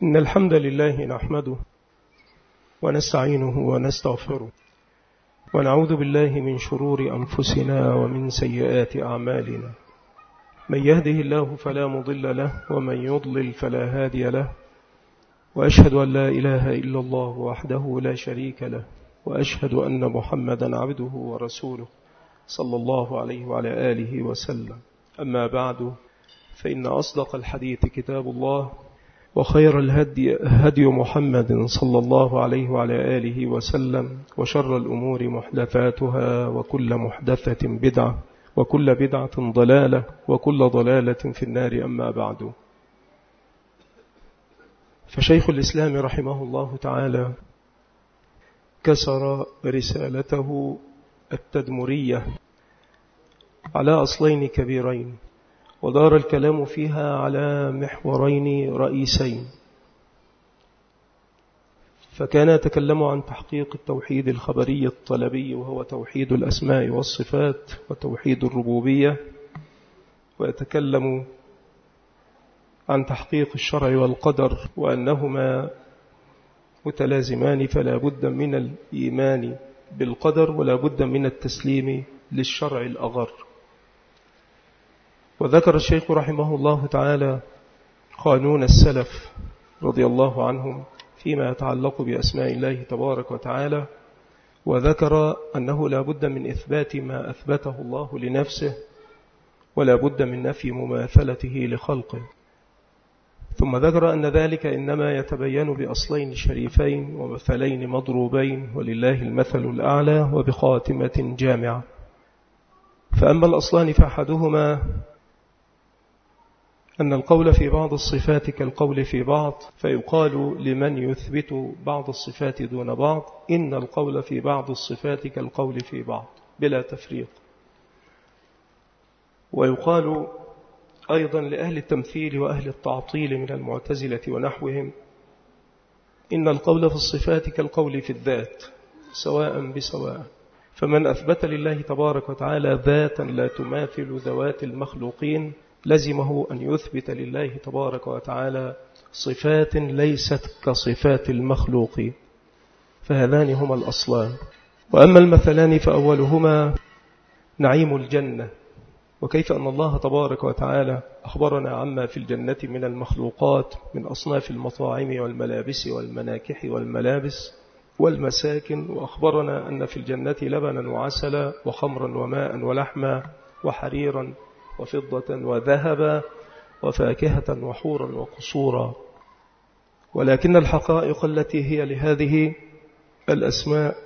إن الحمد لله نحمده ونستعينه ونستغفره ونعوذ بالله من شرور أنفسنا ومن سيئات أعمالنا. من يهده الله فلا مضل له ومن يضلل فلا هادي له، وأشهد أن لا إله إلا الله وحده لا شريك له، وأشهد أن محمدا عبده ورسوله صلى الله عليه وعلى آله وسلم. أما بعد، فإن أصدق الحديث كتاب الله، وخير الهدي هدي محمد صلى الله عليه وعلى آله وسلم، وشر الأمور محدثاتها، وكل محدثة بدعة، وكل بدعة ضلالة، وكل ضلالة في النار. أما بعد، فشيخ الإسلام رحمه الله تعالى كسر رسالته التدمرية على أصلين كبيرين، ودار الكلام فيها على محورين رئيسين. فكان يتكلم عن تحقيق التوحيد الخبري الطلبي، وهو توحيد الأسماء والصفات وتوحيد الربوبية، ويتكلم عن تحقيق الشرع والقدر، وأنهما متلازمان، فلا بد من الإيمان بالقدر ولا بد من التسليم للشرع الأغر. وذكر الشيخ رحمه الله تعالى قانون السلف رضي الله عنهم فيما يتعلق بأسماء الله تبارك وتعالى، وذكر أنه لا بد من إثبات ما أثبته الله لنفسه، ولا بد من نفي مماثلته لخلقه. ثم ذكر أن ذلك إنما يتبين بأصلين شريفين ومثلين مضروبين، ولله المثل الأعلى، وبخاتمة جامعة. فأما الأصلان فأحدهما أن القول في بعض الصفات كالقول في بعض، فيقال لمن يثبت بعض الصفات دون بعض: إن القول في بعض الصفات كالقول في بعض، بلا تفريق. ويقال أيضا لأهل التمثيل وأهل التعطيل من المعتزلة ونحوهم: إن القول في الصفات كالقول في الذات، سواء بسواء. فمن أثبت لله تبارك وتعالى ذاتا لا تماثل ذوات المخلوقين، لزمه أن يثبت لله تبارك وتعالى صفات ليست كصفات المخلوقين. فهذان هما الأصلان. وأما المثلان فأولهما نعيم الجنة، وكيف أن الله تبارك وتعالى أخبرنا عما في الجنة من المخلوقات من أصناف المطاعم والملابس والمناكح والملابس والمساكن، وأخبرنا أن في الجنة لبنا وعسلا وخمرا وماء ولحما وحريرا وفضة وذهبا وفاكهة وحورا وقصورا. ولكن الحقائق التي هي لهذه الأسماء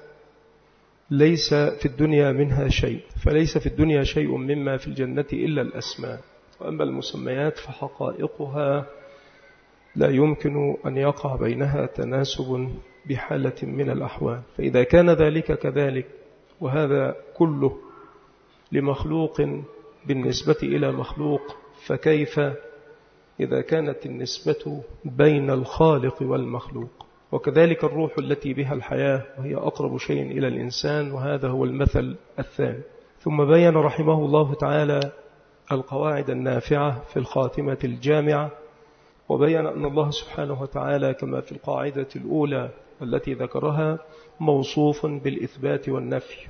ليس في الدنيا منها شيء، فليس في الدنيا شيء مما في الجنة إلا الأسماء. وأما المسميات فحقائقها لا يمكن أن يقع بينها تناسب بحالة من الأحوال. فإذا كان ذلك كذلك، وهذا كله لمخلوق بالنسبة إلى مخلوق، فكيف إذا كانت النسبة بين الخالق والمخلوق؟ وكذلك الروح التي بها الحياة، وهي أقرب شيء إلى الإنسان، وهذا هو المثل الثاني. ثم بين رحمه الله تعالى القواعد النافعة في الخاتمة الجامعة، وبين أن الله سبحانه وتعالى كما في القاعدة الأولى التي ذكرها موصوف بالإثبات والنفي،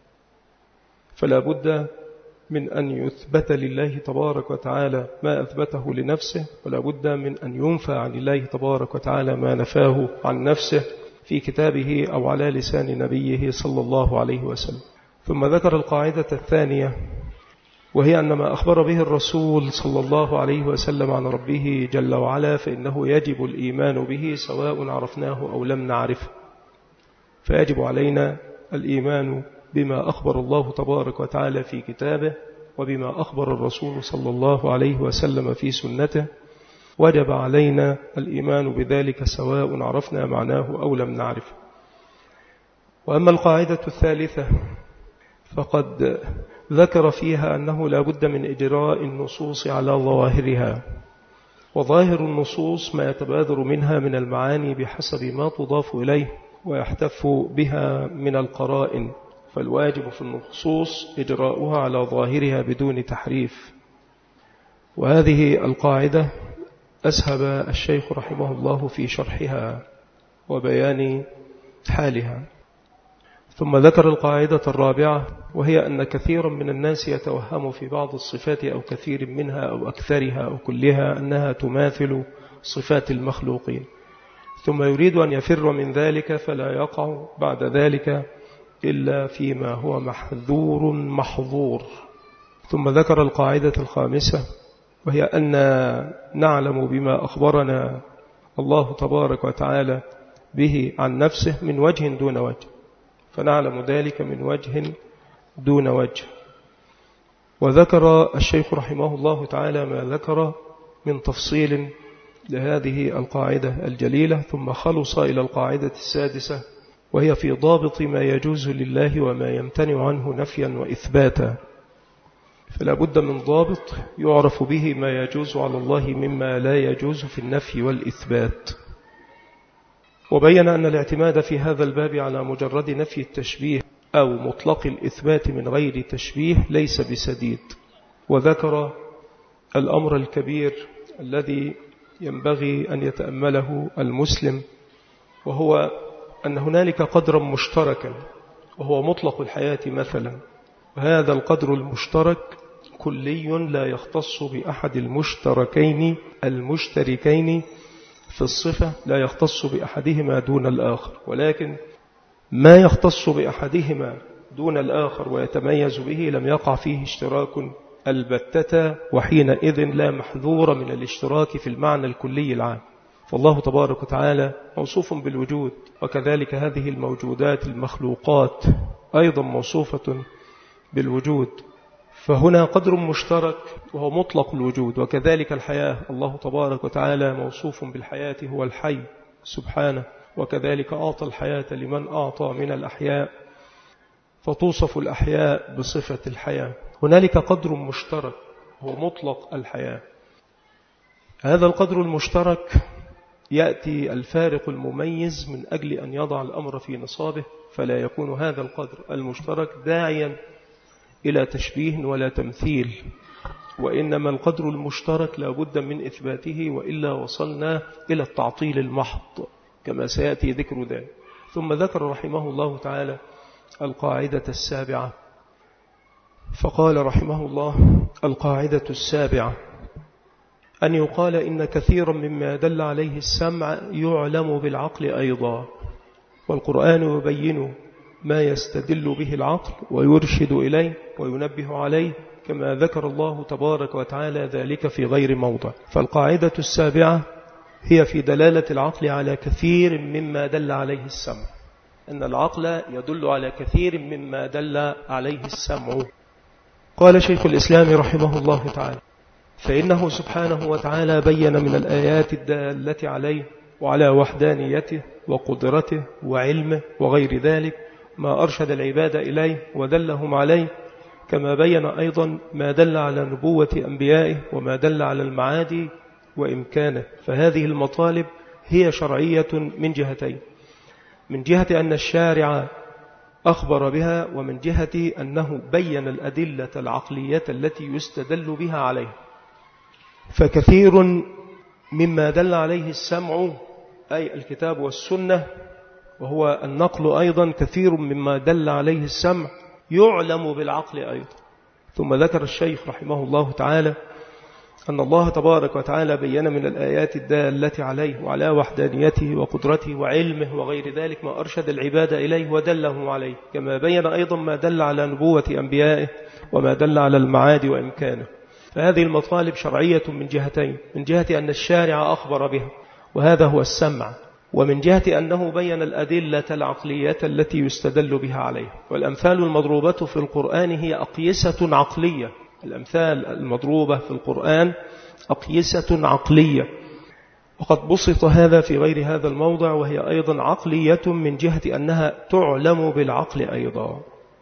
فلا بد من أن يثبت لله تبارك وتعالى ما أثبته لنفسه، ولا بد من أن ينفى عن الله تبارك وتعالى ما نفاه عن نفسه في كتابه أو على لسان نبيه صلى الله عليه وسلم. ثم ذكر القاعدة الثانية، وهي أن ما أخبر به الرسول صلى الله عليه وسلم عن ربه جل وعلا فإنه يجب الإيمان به سواء عرفناه أو لم نعرفه. فيجب علينا الإيمان بما أخبر الله تبارك وتعالى في كتابه، وبما أخبر الرسول صلى الله عليه وسلم في سنته. وجب علينا الإيمان بذلك سواء عرفنا معناه أو لم نعرفه. وأما القاعدة الثالثة فقد ذكر فيها أنه لا بد من إجراء النصوص على ظواهرها، وظاهر النصوص ما يتبادر منها من المعاني بحسب ما تضاف إليه ويحتف بها من القرائن، فالواجب في النصوص إجراؤها على ظاهرها بدون تحريف. وهذه القاعدة أسهب الشيخ رحمه الله في شرحها وبيان حالها. ثم ذكر القاعدة الرابعة، وهي أن كثيرا من الناس يتوهم في بعض الصفات أو كثير منها أو أكثرها أو كلها أنها تماثل صفات المخلوقين، ثم يريد أن يفر من ذلك فلا يقع بعد ذلك إلا فيما هو محذور محظور. ثم ذكر القاعدة الخامسة، وهي أن نعلم بما أخبرنا الله تبارك وتعالى به عن نفسه من وجه دون وجه، فنعلم ذلك من وجه دون وجه. وذكر الشيخ رحمه الله تعالى ما ذكر من تفصيل لهذه القاعدة الجليلة، ثم خلص إلى القاعدة السادسة، وهي في ضابط ما يجوز لله وما يمتنع عنه نفيا وإثباتا. فلا بد من ضابط يعرف به ما يجوز على الله مما لا يجوز في النفي والإثبات. وبين أن الاعتماد في هذا الباب على مجرد نفي التشبيه أو مطلق الإثبات من غير تشبيه ليس بسديد. وذكر الأمر الكبير الذي ينبغي أن يتأمله المسلم، وهو أن هنالك قدرا مشتركا وهو مطلق الحياة مثلا، وهذا القدر المشترك كلي لا يختص بأحد المشتركين في الصفة، لا يختص بأحدهما دون الآخر، ولكن ما يختص بأحدهما دون الآخر ويتميز به لم يقع فيه اشتراك البتة، وحينئذ لا محذور من الاشتراك في المعنى الكلي العام. فالله تبارك وتعالى موصوف بالوجود، وكذلك هذه الموجودات المخلوقات أيضا موصوفة بالوجود، فهنا قدر مشترك وهو مطلق الوجود. وكذلك الحياة، الله تبارك وتعالى موصوف بالحياة، هو الحي سبحانه، وكذلك أعطى الحياة لمن أعطى من الأحياء، فتوصف الأحياء بصفة الحياة. هنالك قدر مشترك هو مطلق الحياة. هذا القدر المشترك يأتي الفارق المميز من أجل أن يضع الأمر في نصابه، فلا يكون هذا القدر المشترك داعيا إلى تشبيه ولا تمثيل، وإنما القدر المشترك لا بد من إثباته، وإلا وصلنا إلى التعطيل المحض كما سيأتي ذكر ذلك. ثم ذكر رحمه الله تعالى القاعدة السابعة، فقال رحمه الله: القاعدة السابعة أن يقال إن كثيرا مما دل عليه السمع يعلم بالعقل أيضا، والقرآن يبين ما يستدل به العقل ويرشد إليه وينبه عليه، كما ذكر الله تبارك وتعالى ذلك في غير موضع. فالقاعدة السابعة هي في دلالة العقل على كثير مما دل عليه السمع، أن العقل يدل على كثير مما دل عليه السمع. قال شيخ الإسلام رحمه الله تعالى: فإنه سبحانه وتعالى بين من الآيات الدالة عليه وعلى وحدانيته وقدرته وعلمه وغير ذلك ما أرشد العباد إليه ودلهم عليه، كما بين أيضا ما دل على نبوة أنبيائه وما دل على المعاد وإمكانه. فهذه المطالب هي شرعية من جهتين: من جهة أن الشارع أخبر بها، ومن جهة أنه بين الأدلة العقلية التي يستدل بها عليه. فكثير مما دل عليه السمع أي الكتاب والسنة، وهو النقل أيضا، كثير مما دل عليه السمع يعلم بالعقل أيضا. ثم ذكر الشيخ رحمه الله تعالى أن الله تبارك وتعالى بين من الآيات الدالة عليه وعلى وحدانيته وقدرته وعلمه وغير ذلك ما أرشد العباد إليه ودلهم عليه، كما بين أيضا ما دل على نبوة أنبيائه وما دل على المعاد وإمكانه. فهذه المطالب شرعية من جهتين: من جهة أن الشارع أخبر بها وهذا هو السمع، ومن جهة أنه بين الأدلة العقلية التي يستدل بها عليه. والأمثال المضروبة في القرآن هي أقيسة عقلية، الأمثال المضروبة في القرآن أقيسة عقلية، وقد بسط هذا في غير هذا الموضع، وهي أيضا عقلية من جهة أنها تعلم بالعقل أيضا.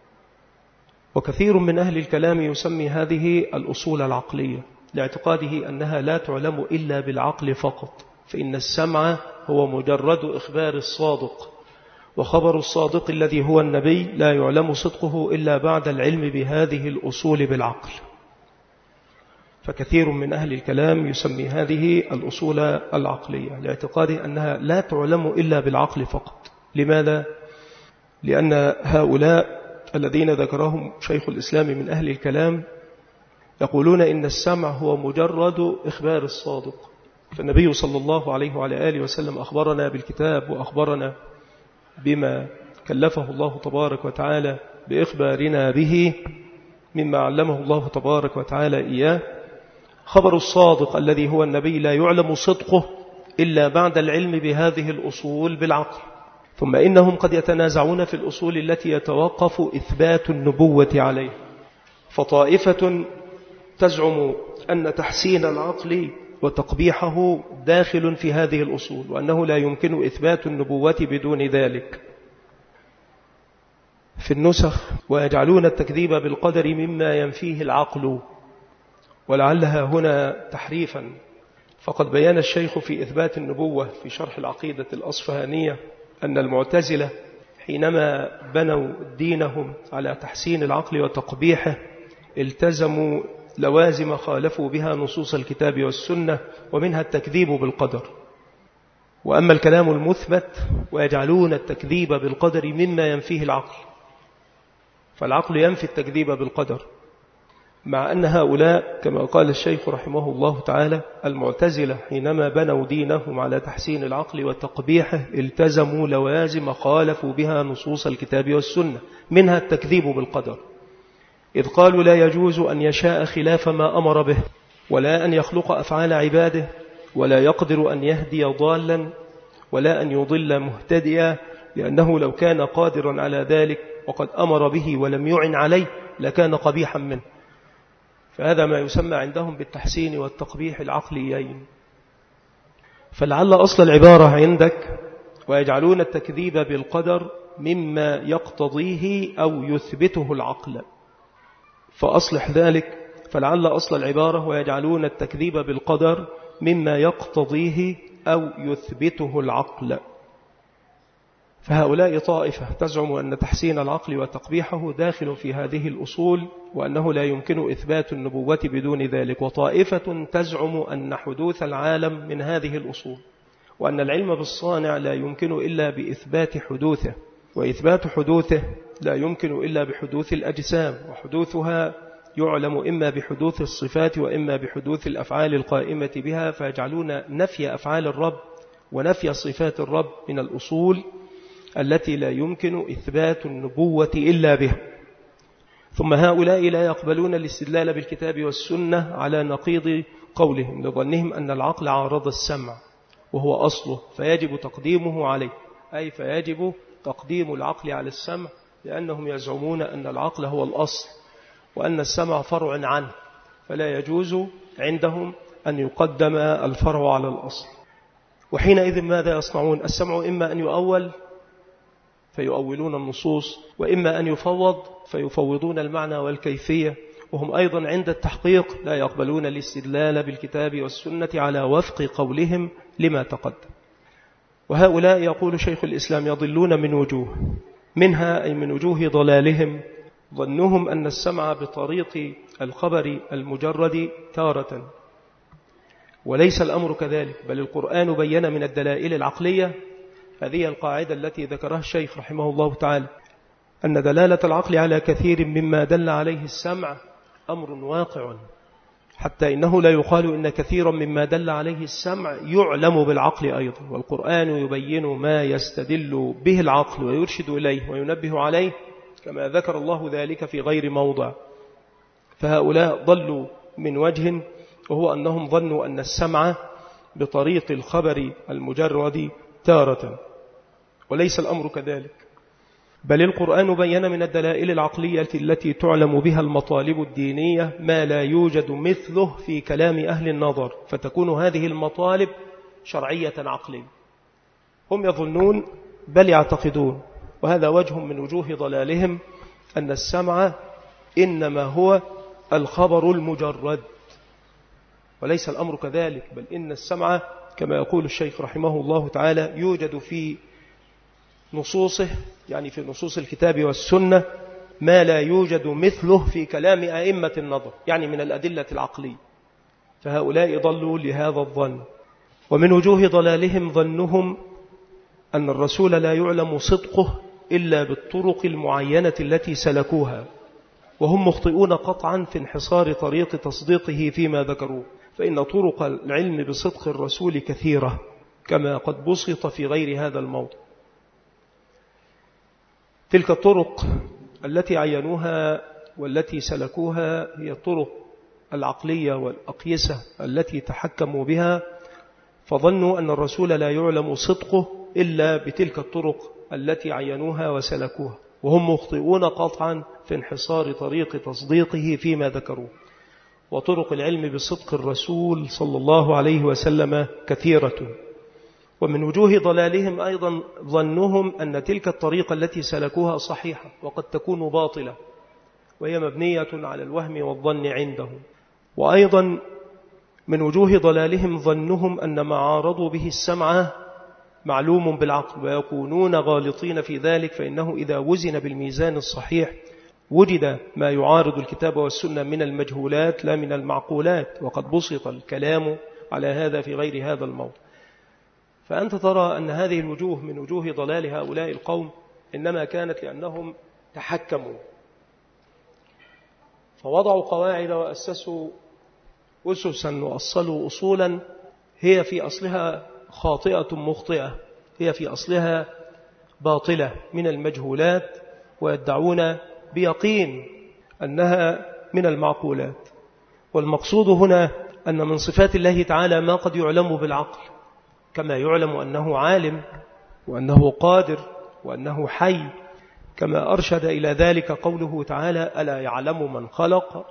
وكثير من أهل الكلام يسمي هذه الأصول العقلية لاعتقاده أنها لا تعلم إلا بالعقل فقط، فإن السمع هو مجرد إخبار الصادق، وخبر الصادق الذي هو النبي لا يعلم صدقه إلا بعد العلم بهذه الأصول بالعقل. فكثير من أهل الكلام يسمي هذه الأصول العقلية لاعتقاده أنها لا تعلم إلا بالعقل فقط. لماذا؟ لأن هؤلاء الذين ذكرهم شيخ الإسلام من أهل الكلام يقولون إن السمع هو مجرد إخبار الصادق. فالنبي صلى الله عليه وعلى آله وسلم أخبرنا بالكتاب وأخبرنا بما كلفه الله تبارك وتعالى بإخبارنا به مما علمه الله تبارك وتعالى إياه. خبر الصادق الذي هو النبي لا يعلم صدقه إلا بعد العلم بهذه الأصول بالعقل. ثم إنهم قد يتنازعون في الأصول التي يتوقف إثبات النبوة عليه. فطائفة تزعم أن تحسين العقل وتقبيحه داخل في هذه الأصول، وأنه لا يمكن إثبات النبوة بدون ذلك. في النسخ ويجعلون التكذيب بالقدر مما ينفيه العقل، ولعلها هنا تحريفا، فقد بيان الشيخ في إثبات النبوة في شرح العقيدة الأصفهانية أن المعتزلة حينما بنوا دينهم على تحسين العقل وتقبيحه التزموا لوازم خالفوا بها نصوص الكتاب والسنة، ومنها التكذيب بالقدر. وأما الكلام المثبت ويجعلون التكذيب بالقدر مما ينفيه العقل، فالعقل ينفي التكذيب بالقدر، مع أن هؤلاء كما قال الشيخ رحمه الله تعالى المعتزلة حينما بنوا دينهم على تحسين العقل وتقبيحه التزموا لوازم خالفوا بها نصوص الكتاب والسنة، منها التكذيب بالقدر، إذ قالوا لا يجوز أن يشاء خلاف ما أمر به، ولا أن يخلق أفعال عباده، ولا يقدر أن يهدي ضالا، ولا أن يضل مهتديا، لأنه لو كان قادرا على ذلك وقد أمر به ولم يعن عليه لكان قبيحا منه. فهذا ما يسمى عندهم بالتحسين والتقبيح العقليين. فلعل أصل العبارة عندك ويجعلون التكذيب بالقدر مما يقتضيه أو يثبته العقل، فأصلح ذلك. فلعل أصل العبارة ويجعلون التكذيب بالقدر مما يقتضيه أو يثبته العقل. فهؤلاء طائفة تزعم أن تحسين العقل وتقبيحه داخل في هذه الأصول، وأنه لا يمكن إثبات النبوة بدون ذلك. وطائفة تزعم أن حدوث العالم من هذه الأصول، وأن العلم بالصانع لا يمكن إلا بإثبات حدوثه، وإثبات حدوثه لا يمكن إلا بحدوث الأجسام، وحدوثها يعلم إما بحدوث الصفات وإما بحدوث الأفعال القائمة بها، فيجعلون نفي أفعال الرب ونفي صفات الرب من الأصول التي لا يمكن إثبات النبوة إلا بها. ثم هؤلاء لا يقبلون الاستدلال بالكتاب والسنة على نقيض قولهم، لظنهم أن العقل عارض السمع وهو أصله فيجب تقديمه عليه، أي فيجب تقديم العقل على السمع، لأنهم يزعمون أن العقل هو الأصل وأن السمع فرع عنه، فلا يجوز عندهم أن يقدم الفرع على الأصل. وحينئذ ماذا يصنعون؟ السمع إما أن يؤول فيؤولون النصوص، وإما أن يفوض فيفوضون المعنى والكيفية، وهم أيضا عند التحقيق لا يقبلون الاستدلال بالكتاب والسنة على وفق قولهم لما تقدم. وهؤلاء يقول شيخ الإسلام يضلون من وجوه، منها أي من وجوه ضلالهم ظنهم أن السمع بطريق الخبر المجرد تارة، وليس الأمر كذلك، بل القرآن بين من الدلائل العقلية هذه القاعدة التي ذكرها الشيخ رحمه الله تعالى، أن دلالة العقل على كثير مما دل عليه السمع أمر واقع، حتى إنه لا يقال إن كثيرا مما دل عليه السمع يعلم بالعقل أيضا، والقرآن يبين ما يستدل به العقل ويرشد إليه وينبه عليه، كما ذكر الله ذلك في غير موضع. فهؤلاء ضلوا من وجه، وهو أنهم ظنوا أن السمع بطريق الخبر المجرد تارة، وليس الأمر كذلك، بل القرآن بين من الدلائل العقلية التي تعلم بها المطالب الدينية ما لا يوجد مثله في كلام أهل النظر، فتكون هذه المطالب شرعية عقلية. هم يظنون بل يعتقدون، وهذا وجه من وجوه ضلالهم، أن السمع إنما هو الخبر المجرد، وليس الأمر كذلك، بل إن السمع كما يقول الشيخ رحمه الله تعالى يوجد في نصوصه، يعني في نصوص الكتاب والسنة، ما لا يوجد مثله في كلام أئمة النظر، يعني من الأدلة العقلية. فهؤلاء ضلوا لهذا الظن. ومن وجوه ضلالهم ظنهم أن الرسول لا يعلم صدقه إلا بالطرق المعينة التي سلكوها، وهم مخطئون قطعا في انحصار طريق تصديقه فيما ذكروه، فإن طرق العلم بصدق الرسول كثيرة كما قد بسط في غير هذا الموضوع. تلك الطرق التي عينوها والتي سلكوها هي الطرق العقلية والأقيسة التي تحكموا بها، فظنوا أن الرسول لا يعلم صدقه إلا بتلك الطرق التي عينوها وسلكوها، وهم مخطئون قطعا في انحصار طريق تصديقه فيما ذكروه. وطرق العلم بصدق الرسول صلى الله عليه وسلم كثيرة. ومن وجوه ضلالهم أيضا ظنهم أن تلك الطريقة التي سلكوها صحيحة وقد تكون باطلة، وهي مبنية على الوهم والظن عندهم. وأيضا من وجوه ضلالهم ظنهم أن ما عارضوا به السمع معلوم بالعقل، ويكونون غالطين في ذلك، فإنه إذا وزن بالميزان الصحيح وجد ما يعارض الكتاب والسنة من المجهولات لا من المعقولات، وقد بسط الكلام على هذا في غير هذا الموضوع. فأنت ترى أن هذه الوجوه من وجوه ضلال هؤلاء القوم إنما كانت لأنهم تحكموا، فوضعوا قواعد وأسسوا أسسا وأصلوا أصولا هي في أصلها خاطئة مخطئة، هي في أصلها باطلة من المجهولات، ويدعون بيقين أنها من المعقولات. والمقصود هنا أن من صفات الله تعالى ما قد يعلم بالعقل، كما يعلم أنه عالم وأنه قادر وأنه حي، كما أرشد إلى ذلك قوله تعالى: ألا يعلم من خلق.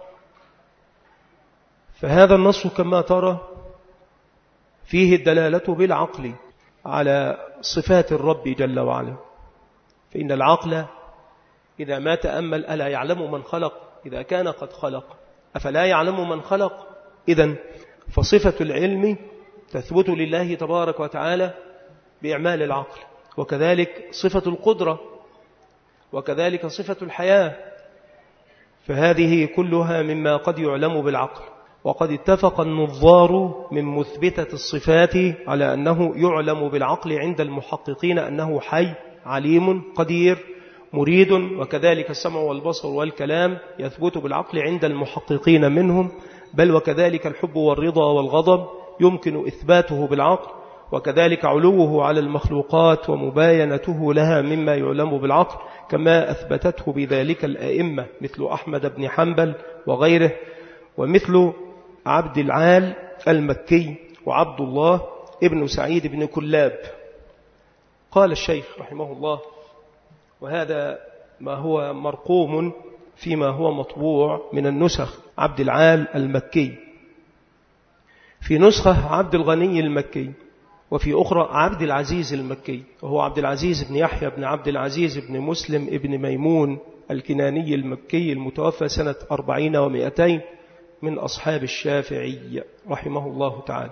فهذا النص كما ترى فيه الدلالة بالعقل على صفات الرب جل وعلا، فإن العقل إذا ما تأمل ألا يعلم من خلق، إذا كان قد خلق أفلا يعلم من خلق؟ إذن فصفة العلم تثبت لله تبارك وتعالى بإعمال العقل، وكذلك صفة القدرة، وكذلك صفة الحياة، فهذه كلها مما قد يعلم بالعقل. وقد اتفق النظار من مثبتة الصفات على أنه يعلم بالعقل عند المحققين أنه حي عليم قدير مريد، وكذلك السمع والبصر والكلام يثبت بالعقل عند المحققين منهم، بل وكذلك الحب والرضا والغضب يمكن إثباته بالعقل، وكذلك علوه على المخلوقات ومباينته لها مما يعلم بالعقل، كما أثبتته بذلك الأئمة مثل أحمد بن حنبل وغيره، ومثل عبد العال المكي وعبد الله ابن سعيد بن كلاب. قال الشيخ رحمه الله، وهذا ما هو مرقوم فيما هو مطبوع من النسخ: عبد العال المكي، في نسخة عبد الغني المكي، وفي أخرى عبد العزيز المكي، وهو عبد العزيز بن يحيى بن عبد العزيز بن مسلم ابن ميمون الكناني المكي، المتوفى سنة 40 و200 من أصحاب الشافعي رحمه الله تعالى.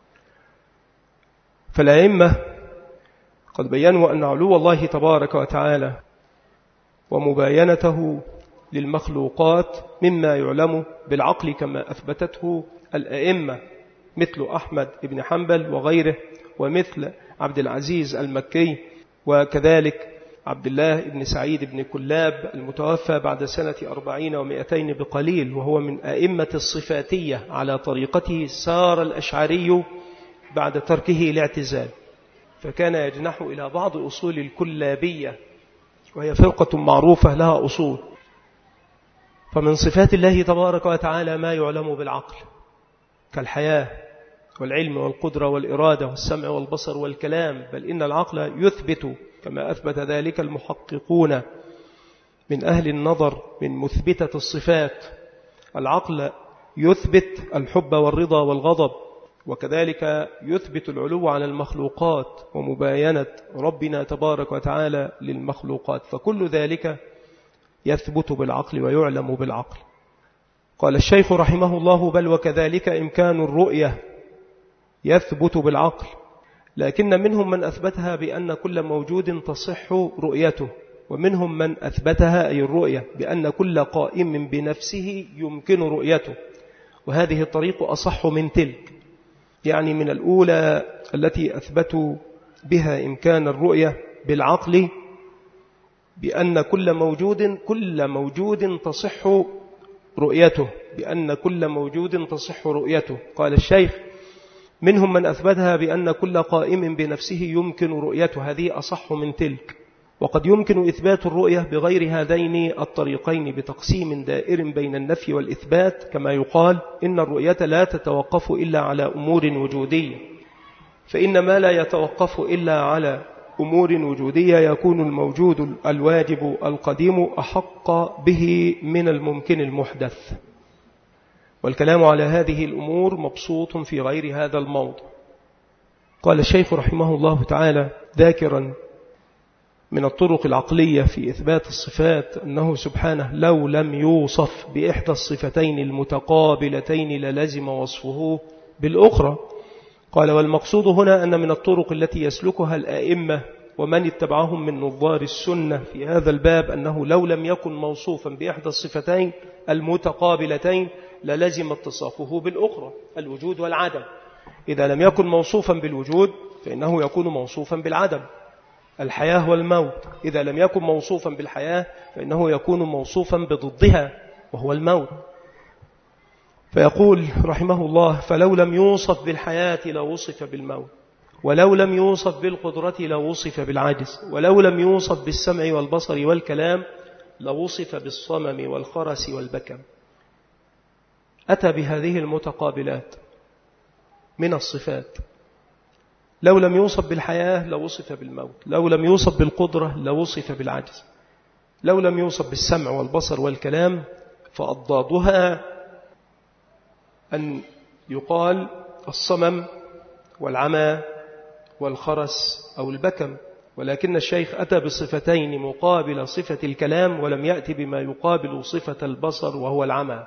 فالأئمة قد بيّنوا أن علو الله تبارك وتعالى ومباينته للمخلوقات مما يعلم بالعقل، كما أثبتته الأئمة مثل أحمد بن حنبل وغيره، ومثل عبد العزيز المكي، وكذلك عبد الله بن سعيد بن كلاب المتوفى بعد سنة 40 و200 بقليل، وهو من أئمة الصفاتية على طريقته سار الأشعري بعد تركه الاعتزال، فكان يجنح إلى بعض أصول الكلابية، وهي فرقة معروفة لها أصول. فمن صفات الله تبارك وتعالى ما يعلم بالعقل كالحياة والعلم والقدرة والإرادة والسمع والبصر والكلام، بل إن العقل يثبت كما أثبت ذلك المحققون من أهل النظر من مثبتة الصفات. العقل يثبت الحب والرضا والغضب، وكذلك يثبت العلو على المخلوقات ومباينة ربنا تبارك وتعالى للمخلوقات، فكل ذلك يثبت بالعقل ويعلم بالعقل. قال الشيخ رحمه الله: بل وكذلك إمكان الرؤية يثبت بالعقل، لكن منهم من أثبتها بأن كل موجود تصح رؤيته، ومنهم من أثبتها أي الرؤية بأن كل قائم بنفسه يمكن رؤيته، وهذه الطريق أصح من تلك، يعني من الأولى التي أثبتوا بها إمكان الرؤية بالعقل بأن كل موجود تصح رؤيته، بأن كل موجود تصح رؤيته. قال الشيخ: منهم من أثبتها بأن كل قائم بنفسه يمكن رؤيته، هذه أصح من تلك. وقد يمكن إثبات الرؤية بغير هذين الطريقين بتقسيم دائر بين النفي والإثبات، كما يقال: إن الرؤية لا تتوقف إلا على أمور وجودية، فإن ما لا يتوقف إلا على أمور وجودية يكون الموجود الواجب القديم أحق به من الممكن المحدث. والكلام على هذه الأمور مبسوط في غير هذا الموضع. قال الشيخ رحمه الله تعالى ذاكرا من الطرق العقلية في إثبات الصفات أنه سبحانه لو لم يوصف بإحدى الصفتين المتقابلتين للزم وصفه بالأخرى. قال: والمقصود هنا أن من الطرق التي يسلكها الآئمة ومن اتبعهم من نظار السنة في هذا الباب أنه لو لم يكن موصوفا بإحدى الصفتين المتقابلتين للزم اتصافه بالأخرى، الوجود والعدم. إذا لم يكن موصوفا بالوجود فإنه يكون موصوفا بالعدم. الحياة والموت، إذا لم يكن موصوفا بالحياة فإنه يكون موصوفا بضدها وهو الموت. فيقول رحمه الله: فلو لم يوصف بالحياة لوصف بالموت، ولو لم يوصف بالقدرة لوصف بالعجز، ولو لم يوصف بالسمع والبصر والكلام لوصف بالصمم والخرس والبكم. أتى بهذه المتقابلات من الصفات. لو لم يوصف بالحياة لوصف بالموت، لو لم يوصف بالقدرة لوصف بالعجز، لو لم يوصف بالسمع والبصر والكلام فأضدادها أن يقال الصمم والعمى والخرس أو البكم. ولكن الشيخ أتى بصفتين مقابل صفة الكلام ولم يأتي بما يقابل صفة البصر وهو العمى،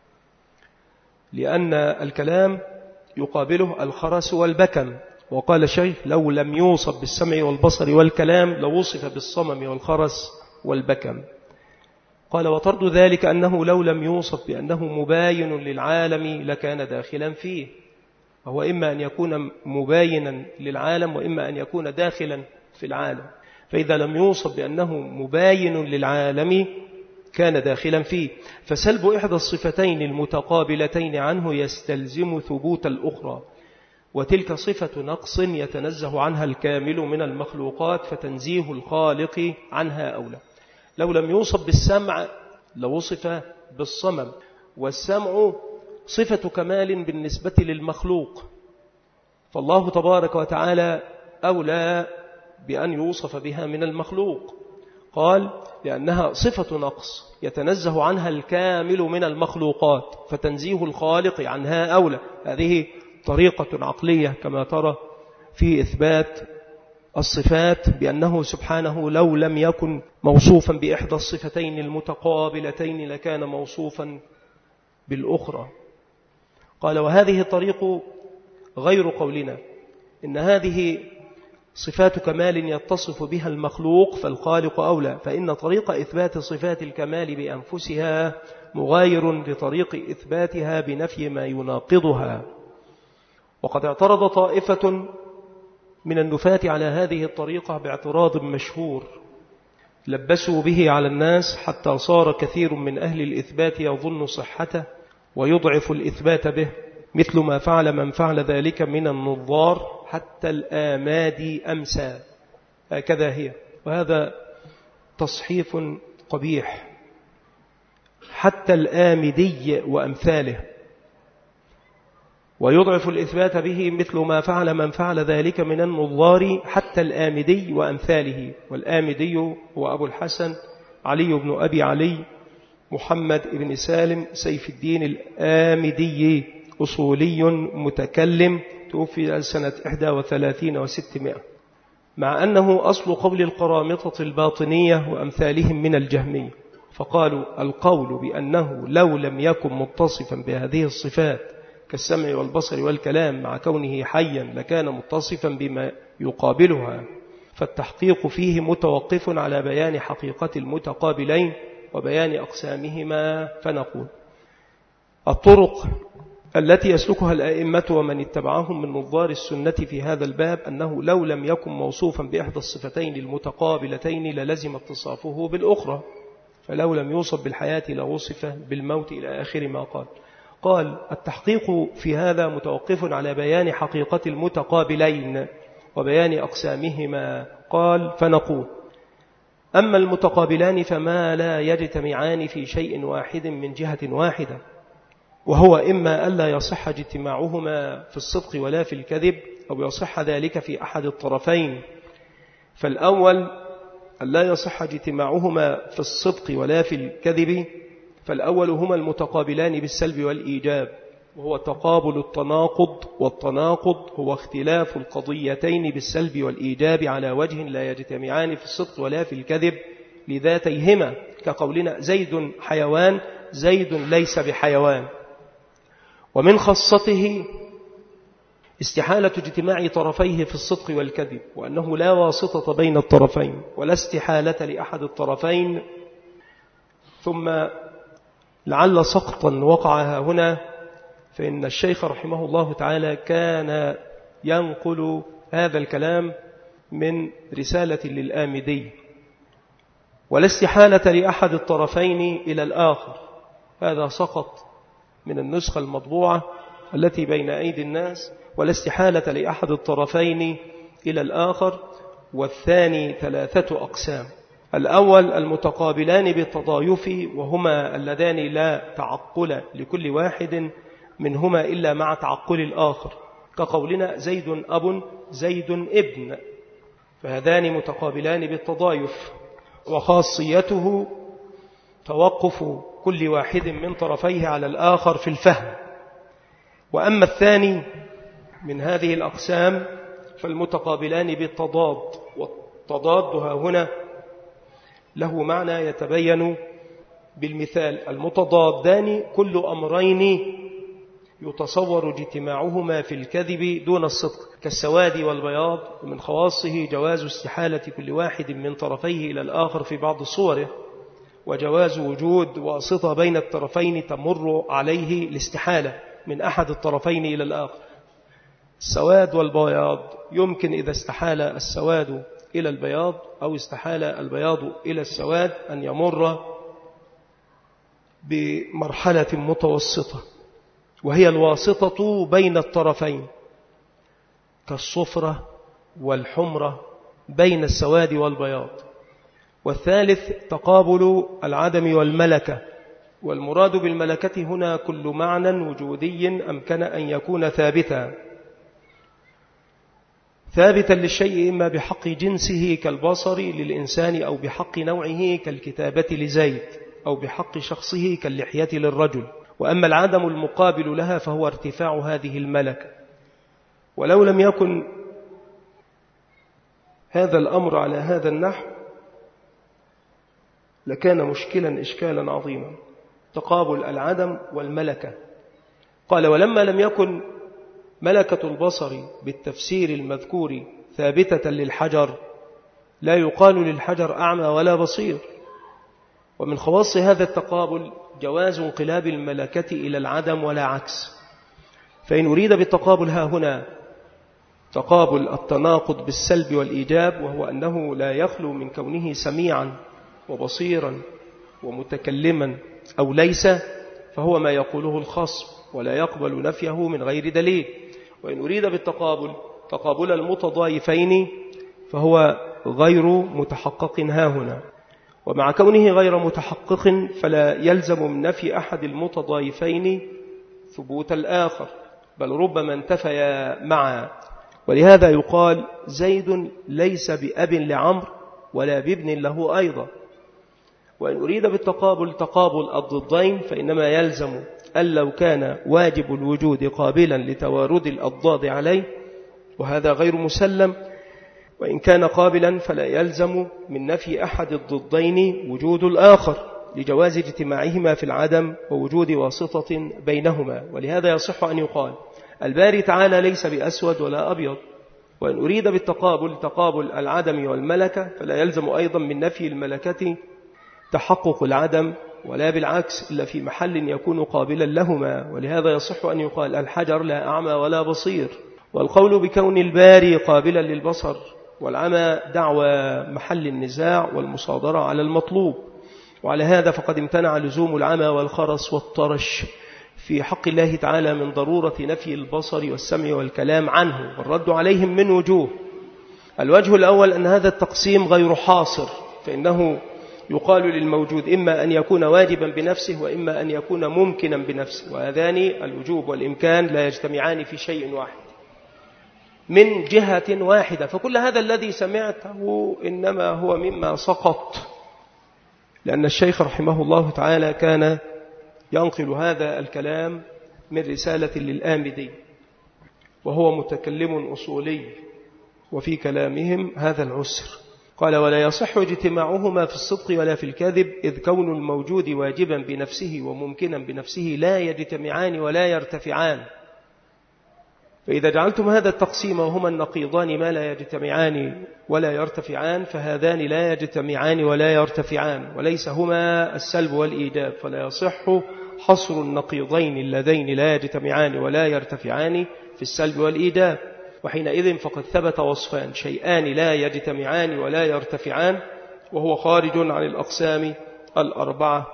لأن الكلام يقابله الخرس والبكم. وقال الشيخ: لو لم يوصف بالسمع والبصر والكلام لوصف بالصمم والخرس والبكم. قال: وطرد ذلك أنه لو لم يوصف بأنه مباين للعالم لكان داخلا فيه، وهو إما أن يكون مباينا للعالم وإما أن يكون داخلا في العالم. فإذا لم يوصف بأنه مباين للعالم كان داخلا فيه، فسلب إحدى الصفتين المتقابلتين عنه يستلزم ثبوت الأخرى، وتلك صفة نقص يتنزه عنها الكامل من المخلوقات، فتنزيه الخالق عنها أولى. لو لم يوصف بالسمع لوصف بالصمم، والسمع صفة كمال بالنسبة للمخلوق، فالله تبارك وتعالى أولى بأن يوصف بها من المخلوق. قال: لأنها صفة نقص يتنزه عنها الكامل من المخلوقات، فتنزيه الخالق عنها أولى. هذه طريقة عقلية كما ترى في إثبات الصفات، بأنه سبحانه لو لم يكن موصوفا بإحدى الصفتين المتقابلتين لكان موصوفا بالأخرى. قال: وهذه طريق غير قولنا إن هذه صفات كمال يتصف بها المخلوق فالخالق أولى، فإن طريق إثبات صفات الكمال بأنفسها مغاير لطريق إثباتها بنفي ما يناقضها. وقد اعترض طائفة من النفاة على هذه الطريقة باعتراض مشهور لبسوا به على الناس حتى صار كثير من أهل الإثبات يظن صحته ويضعف الإثبات به، مثل ما فعل من فعل ذلك من النظار حتى الآمادي أمسى. هكذا هي، وهذا تصحيف قبيح. حتى الآمدي وأمثاله، ويضعف الإثبات به مثل ما فعل من فعل ذلك من النظار حتى الآمدي وأمثاله. والآمدي هو أبو الحسن علي بن أبي علي محمد بن سالم سيف الدين الآمدي، أصولي متكلم، توفي سنة 31 و600، مع أنه أصل قول القرامطة الباطنية وأمثالهم من الجهمية. فقالوا: القول بأنه لو لم يكن متصفا بهذه الصفات كالسمع والبصر والكلام مع كونه حيا لكان متصفا بما يقابلها، فالتحقيق فيه متوقف على بيان حقيقة المتقابلين وبيان أقسامهما. فنقول: الطرق التي يسلكها الأئمة ومن اتبعهم من نظار السنة في هذا الباب أنه لو لم يكن موصوفا بإحدى الصفتين المتقابلتين للزم اتصافه بالأخرى، فلو لم يوصف بالحياة لوصف بالموت إلى آخر ما قال. قال التحقيق في هذا متوقف على بيان حقيقة المتقابلين وبيان أقسامهما. قال فنقول أما المتقابلان فما لا يجتمعان في شيء واحد من جهة واحدة، وهو إما ألا يصح اجتماعهما في الصدق ولا في الكذب، أو يصح ذلك في أحد الطرفين. فالأول ألا يصح اجتماعهما في الصدق ولا في الكذب، فالأول هما المتقابلان بالسلب والإيجاب، وهو تقابل التناقض، والتناقض هو اختلاف القضيتين بالسلب والإيجاب على وجه لا يجتمعان في الصدق ولا في الكذب لذاتيهما، كقولنا زيد حيوان، زيد ليس بحيوان. ومن خاصته استحالة اجتماع طرفيه في الصدق والكذب، وأنه لا واسطة بين الطرفين ولا استحالة لأحد الطرفين. ثم لعل سقطا وقع هنا، فإن الشيخ رحمه الله تعالى كان ينقل هذا الكلام من رسالة للآمدي، ولا استحالة لأحد الطرفين إلى الآخر. هذا سقط من النسخة المطبوعة التي بين أيدي الناس، ولا استحالة لأحد الطرفين إلى الآخر. والثاني 3 أقسام: الأول المتقابلان بالتضايف، وهما اللذان لا تعقل لكل واحد منهما إلا مع تعقل الآخر، كقولنا زيد أب، زيد ابن، فهذان متقابلان بالتضايف، وخاصيته توقف كل واحد من طرفيه على الآخر في الفهم. وأما الثاني من هذه الأقسام فالمتقابلان بالتضاد، والتضاد هنا له معنى يتبين بالمثال: المتضادان كل أمرين يتصور اجتماعهما في الكذب دون الصدق، كالسواد والبياض. ومن خواصه جواز استحالة كل واحد من طرفيه إلى الآخر في بعض صوره، وجواز وجود واسطة بين الطرفين تمر عليه الاستحالة من أحد الطرفين إلى الآخر. السواد والبياض يمكن إذا استحال السواد إلى البياض أو استحال البياض إلى السواد أن يمر بمرحلة متوسطة، وهي الواسطة بين الطرفين، كالصفرة والحمرة بين السواد والبياض. والثالث تقابل العدم والملكة، والمراد بالملكة هنا كل معنى وجودي أمكن أن يكون ثابتا للشيء، إما بحق جنسه كالبصر للإنسان، أو بحق نوعه كالكتابة لزيد، أو بحق شخصه كاللحية للرجل. وأما العدم المقابل لها فهو ارتفاع هذه الملكة. ولو لم يكن هذا الأمر على هذا النحو لكان مشكلا إشكالا عظيما، تقابل العدم والملكة. قال ولما لم يكن ملكة البصر بالتفسير المذكور ثابتة للحجر، لا يقال للحجر أعمى ولا بصير. ومن خواص هذا التقابل جواز انقلاب الملكة إلى العدم ولا عكس. فإن أريد بالتقابل ها هنا تقابل التناقض بالسلب والإيجاب، وهو أنه لا يخلو من كونه سميعا وبصيرا ومتكلما أو ليس، فهو ما يقوله الخصم ولا يقبل نفيه من غير دليل. وإن أريد بالتقابل تقابل المتضايفين فهو غير متحقق ها هنا، ومع كونه غير متحقق فلا يلزم من نفي أحد المتضايفين ثبوت الآخر، بل ربما انتفيا معا. ولهذا يقال زيد ليس بأب لعمر ولا بابن له أيضا. وإن أريد بالتقابل تقابل الضدين فإنما يلزم أن لو كان واجب الوجود قابلا لتوارد الأضداد عليه، وهذا غير مسلم، وإن كان قابلا فلا يلزم من نفي أحد الضدين وجود الآخر لجواز اجتماعهما في العدم ووجود واسطة بينهما. ولهذا يصح أن يقال الباري تعالى ليس بأسود ولا أبيض. وإن أريد بالتقابل تقابل العدم والملكة فلا يلزم أيضا من نفي الملكة تحقق العدم ولا بالعكس إلا في محل يكون قابلا لهما، ولهذا يصح أن يقال الحجر لا أعمى ولا بصير. والقول بكون الباري قابلا للبصر والعمى دعوى محل النزاع والمصادرة على المطلوب، وعلى هذا فقد امتنع لزوم العمى والخرس والطرش في حق الله تعالى من ضرورة نفي البصر والسمع والكلام عنه، والرد عليهم من وجوه. الوجه الأول أن هذا التقسيم غير حاصر، فإنه يقال للموجود إما أن يكون واجبا بنفسه وإما أن يكون ممكنا بنفسه، وهذان الوجوب والإمكان لا يجتمعان في شيء واحد من جهة واحدة. فكل هذا الذي سمعته إنما هو مما سقط، لأن الشيخ رحمه الله تعالى كان ينقل هذا الكلام من رسالة للآمدي، وهو متكلم أصولي، وفي كلامهم هذا العسر. قال: ولا يصح اجتماعهما في الصدق ولا في الكذب، إذ كون الموجود واجبا بنفسه وممكنا بنفسه لا يجتمعان ولا يرتفعان. فإذا جعلتم هذا التقسيم وهما النقيضان ما لا يجتمعان ولا يرتفعان، فهذان لا يجتمعان ولا يرتفعان، وليس هما السلب والإيجاب، فلا يصح حصر النقيضين اللذين لا يجتمعان ولا يرتفعان في السلب والإيجاب. وحينئذ فقد ثبت وصفان: شيئان لا يجتمعان ولا يرتفعان، وهو خارج عن الأقسام الأربعة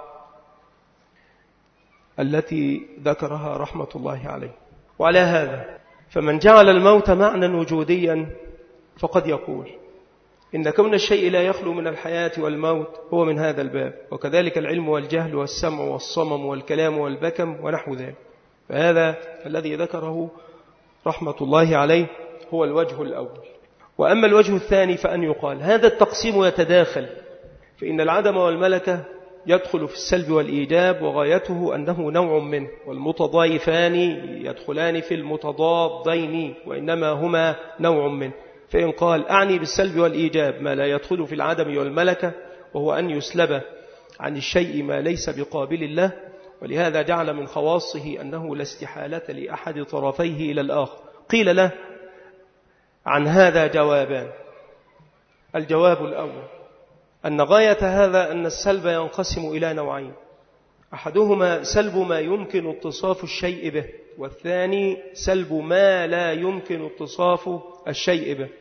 التي ذكرها رحمة الله عليه. وعلى هذا فمن جعل الموت معنى وجوديا فقد يقول إن كون الشيء لا يخلو من الحياة والموت هو من هذا الباب، وكذلك العلم والجهل والسمع والصمم والكلام والبكم ونحو ذلك. فهذا الذي ذكره رحمة الله عليه هو الوجه الأول. وأما الوجه الثاني فأن يقال هذا التقسيم يتداخل، فإن العدم والملكة يدخل في السلب والإيجاب، وغايته أنه نوع منه، والمتضايفان يدخلان في المتضادين، وإنما هما نوع منه. فإن قال أعني بالسلب والإيجاب ما لا يدخل في العدم والملكة، وهو أن يسلب عن الشيء ما ليس بقابل الله، ولهذا جعل من خواصه أنه لا استحالة لأحد طرفيه إلى الآخر. قيل له عن هذا جوابان: الجواب الأول أن غاية هذا أن السلب ينقسم إلى نوعين: أحدهما سلب ما يمكن اتصاف الشيء به، والثاني سلب ما لا يمكن اتصاف الشيء به.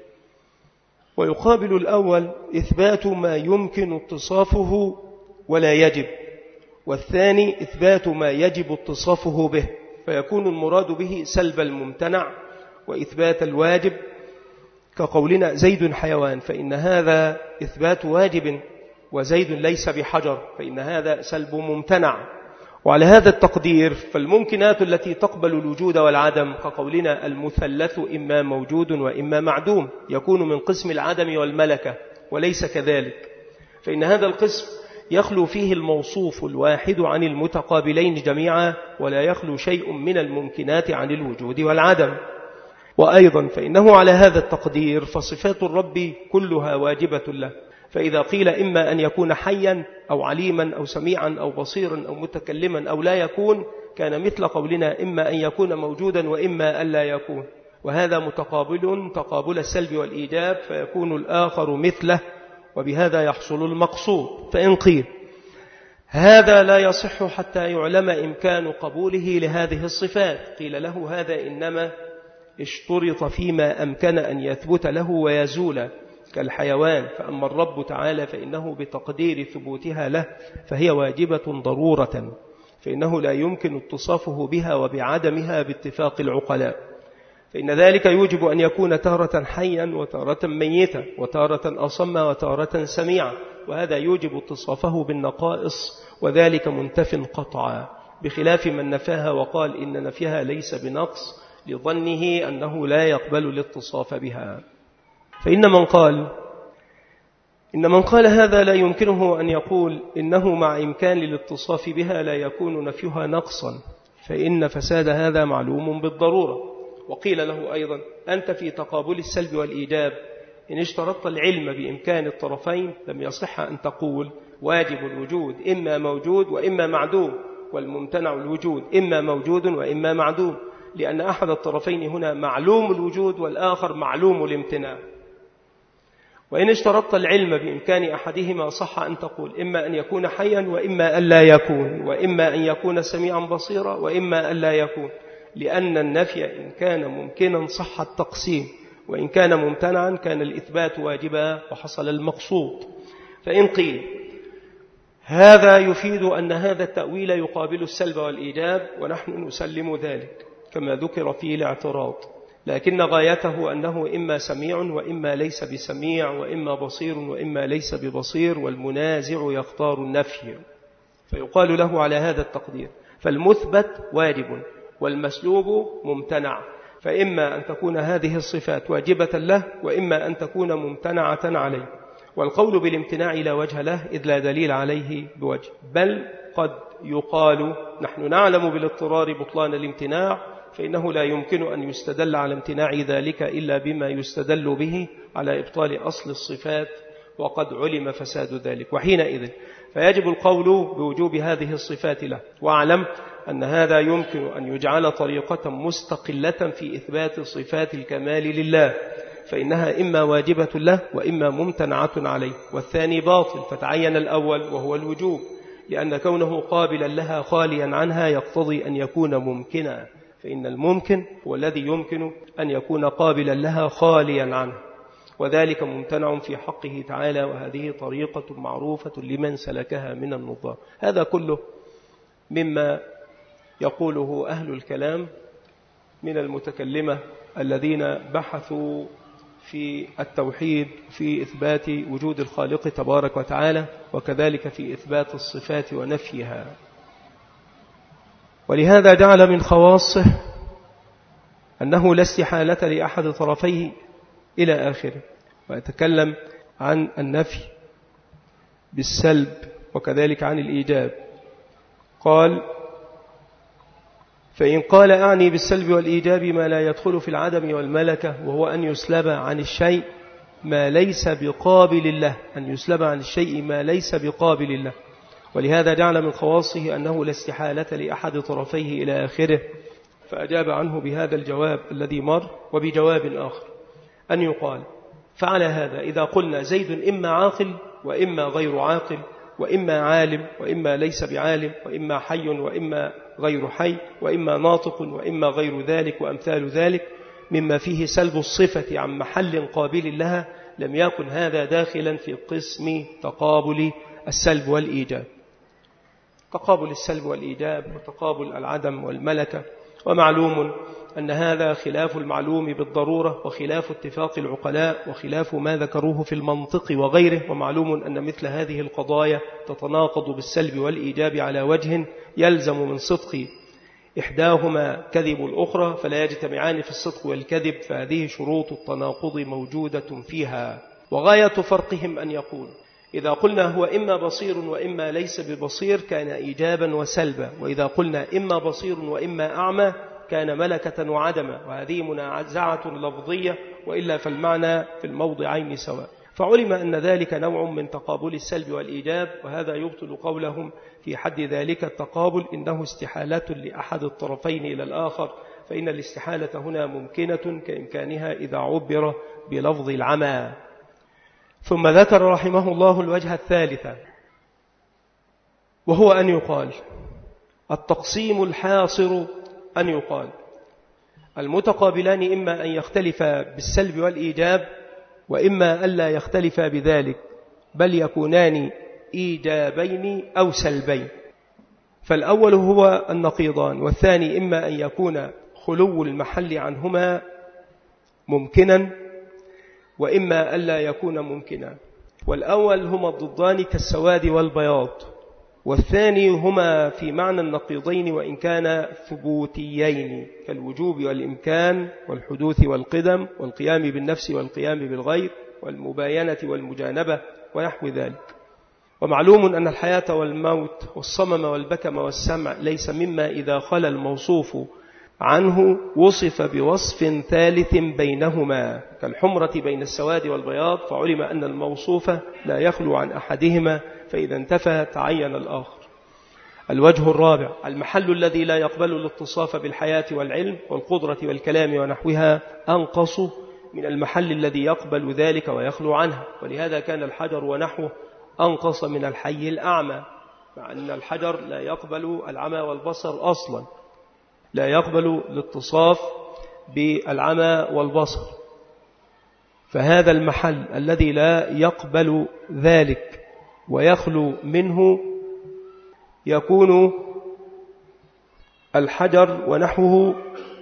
ويقابل الأول إثبات ما يمكن اتصافه ولا يجب، والثاني إثبات ما يجب اتصافه به، فيكون المراد به سلب الممتنع وإثبات الواجب، كقولنا زيد حيوان، فإن هذا إثبات واجب، وزيد ليس بحجر، فإن هذا سلب ممتنع. وعلى هذا التقدير فالممكنات التي تقبل الوجود والعدم، كقولنا المثلث إما موجود وإما معدوم، يكون من قسم العدم والملكة، وليس كذلك، فإن هذا القسم يخلو فيه الموصوف الواحد عن المتقابلين جميعا، ولا يخلو شيء من الممكنات عن الوجود والعدم. وأيضا فإنه على هذا التقدير فصفات الرب كلها واجبة له، فإذا قيل إما أن يكون حيا أو عليما أو سميعا أو بصيرا أو متكلما أو لا يكون، كان مثل قولنا إما أن يكون موجودا وإما أن لا يكون، وهذا متقابل تقابل السلب والإيجاب، فيكون الآخر مثله، وبهذا يحصل المقصود. فإن قيل هذا لا يصح حتى يعلم إمكان قبوله لهذه الصفات، قيل له هذا إنما اشترط فيما أمكن أن يثبت له ويزول كالحيوان، فأما الرب تعالى فإنه بتقدير ثبوتها له فهي واجبة ضرورة، فإنه لا يمكن اتصافه بها وبعدمها باتفاق العقلاء، فإن ذلك يوجب أن يكون تارة حيا وتارة ميتا وتارة أصم وتارة سميعا، وهذا يوجب اتصافه بالنقائص، وذلك منتف قطعا، بخلاف من نفاها وقال إن نفيها ليس بنقص لظنه أنه لا يقبل الاتصاف بها. فإن من قال هذا لا يمكنه أن يقول إنه مع إمكان الاتصاف بها لا يكون نفيها نقصا، فإن فساد هذا معلوم بالضرورة. وقيل له أيضا أنت في تقابل السلب والإيجاب إن اشترطت العلم بإمكان الطرفين لم يصح أن تقول واجب الوجود إما موجود وإما معدوم، والممتنع الوجود إما موجود وإما معدوم، لأن أحد الطرفين هنا معلوم الوجود والآخر معلوم الامتناع. وإن اشترطت العلم بإمكان أحدهما صح أن تقول إما أن يكون حيا وإما أن لا يكون، وإما أن يكون سميعا بصيرا وإما أن لا يكون، لأن النفي إن كان ممكنا صح التقسيم، وإن كان ممتنعا كان الإثبات واجبا وحصل المقصود. فإن قيل هذا يفيد أن هذا التأويل يقابل السلب والإيجاب، ونحن نسلم ذلك كما ذكر فيه الاعتراض، لكن غايته أنه إما سميع وإما ليس بسميع، وإما بصير وإما ليس ببصير، والمنازع يختار النفي، فيقال له على هذا التقدير. فالمثبت واجب والمسلوب ممتنع، فإما أن تكون هذه الصفات واجبة له وإما أن تكون ممتنعة عليه. والقول بالامتناع لا وجه له إذ لا دليل عليه بوجه، بل قد يقال نحن نعلم بالاضطرار بطلان الامتناع، فإنه لا يمكن أن يستدل على امتناع ذلك إلا بما يستدل به على إبطال أصل الصفات، وقد علم فساد ذلك، وحينئذ فيجب القول بوجوب هذه الصفات له. واعلم أن هذا يمكن أن يجعل طريقة مستقلة في إثبات صفات الكمال لله، فإنها إما واجبة له وإما ممتنعة عليه، والثاني باطل، فتعين الأول وهو الوجوب، لأن كونه قابلا لها خاليا عنها يقتضي أن يكون ممكنا، فإن الممكن هو الذي يمكن أن يكون قابلا لها خاليا عنه، وذلك ممتنع في حقه تعالى، وهذه طريقة معروفة لمن سلكها من النظار. هذا كله مما يقوله أهل الكلام من المتكلمة الذين بحثوا في التوحيد في إثبات وجود الخالق تبارك وتعالى، وكذلك في إثبات الصفات ونفيها. ولهذا جعل من خواصه أنه لا استحالة لأحد طرفيه إلى آخره، ويتكلم عن النفي بالسلب وكذلك عن الإيجاب. قال: فإن قال أعني بالسلب والإيجاب ما لا يدخل في العدم والملكة، وهو أن يسلب عن الشيء ما ليس بقابل له، أن يسلب عن الشيء ما ليس بقابل له. ولهذا جعل من خواصه أنه لا استحالة لأحد طرفيه إلى آخره، فأجاب عنه بهذا الجواب الذي مر، وبجواب آخر أن يقال: فعلى هذا إذا قلنا زيد إما عاقل وإما غير عاقل، وإما عالم وإما ليس بعالم، وإما حي وإما غير حي، وإما ناطق وإما غير ذلك، وأمثال ذلك مما فيه سلب الصفة عن محل قابل لها، لم يكن هذا داخلا في قسم تقابل السلب والإيجاب. تقابل السلب والإيجاب وتقابل العدم والملكة، ومعلوم أن هذا خلاف المعلوم بالضرورة، وخلاف اتفاق العقلاء، وخلاف ما ذكروه في المنطق وغيره. ومعلوم أن مثل هذه القضايا تتناقض بالسلب والإيجاب على وجه يلزم من صدق إحداهما كذب الأخرى، فلا يجتمعان في الصدق والكذب، فهذه شروط التناقض موجودة فيها. وغاية فرقهم أن يقول: إذا قلنا هو إما بصير وإما ليس ببصير كان إيجابا وسلبا، وإذا قلنا إما بصير وإما أعمى كان ملكة وعدما، وهذه منازعة لفظية، وإلا فالمعنى في الموضعين سواء. فعلم أن ذلك نوع من تقابل السلب والإيجاب، وهذا يبطل قولهم في حد ذلك التقابل إنه استحالة لأحد الطرفين إلى الآخر، فإن الاستحالة هنا ممكنة كإمكانها إذا عبر بلفظ العمى. ثم ذكر رحمه الله الوجه الثالث، وهو أن يقال التقسيم الحاصر، أن يقال المتقابلان إما أن يختلفا بالسلب والإيجاب، وإما ألا يختلفا بذلك، بل يكونان إيجابين أو سلبين. فالأول هو النقيضان، والثاني إما أن يكون خلو المحل عنهما ممكنا، وإما ألا يكون ممكنا. والأول هما الضدان كالسواد والبياض، والثاني هما في معنى النقيضين وإن كان ثبوتيين كالوجوب والإمكان والحدوث والقدم والقيام بالنفس والقيام بالغير والمباينة والمجانبة ونحو ذلك. ومعلوم أن الحياة والموت والصمم والبكم والسمع ليس مما إذا خلا الموصوف عنه وصف بوصف ثالث بينهما كالحمرة بين السواد والبياض، فعلم أن الموصوف لا يخلو عن أحدهما، فإذا انتفى تعين الآخر. الوجه الرابع المحل الذي لا يقبل الاتصاف بالحياة والعلم والقدرة والكلام ونحوها أنقص من المحل الذي يقبل ذلك ويخلو عنه. ولهذا كان الحجر ونحوه أنقص من الحي الأعمى، مع أن الحجر لا يقبل العمى والبصر أصلا، لا يقبل الاتصاف بالعمى والبصر. فهذا المحل الذي لا يقبل ذلك ويخلو منه يكون الحجر ونحوه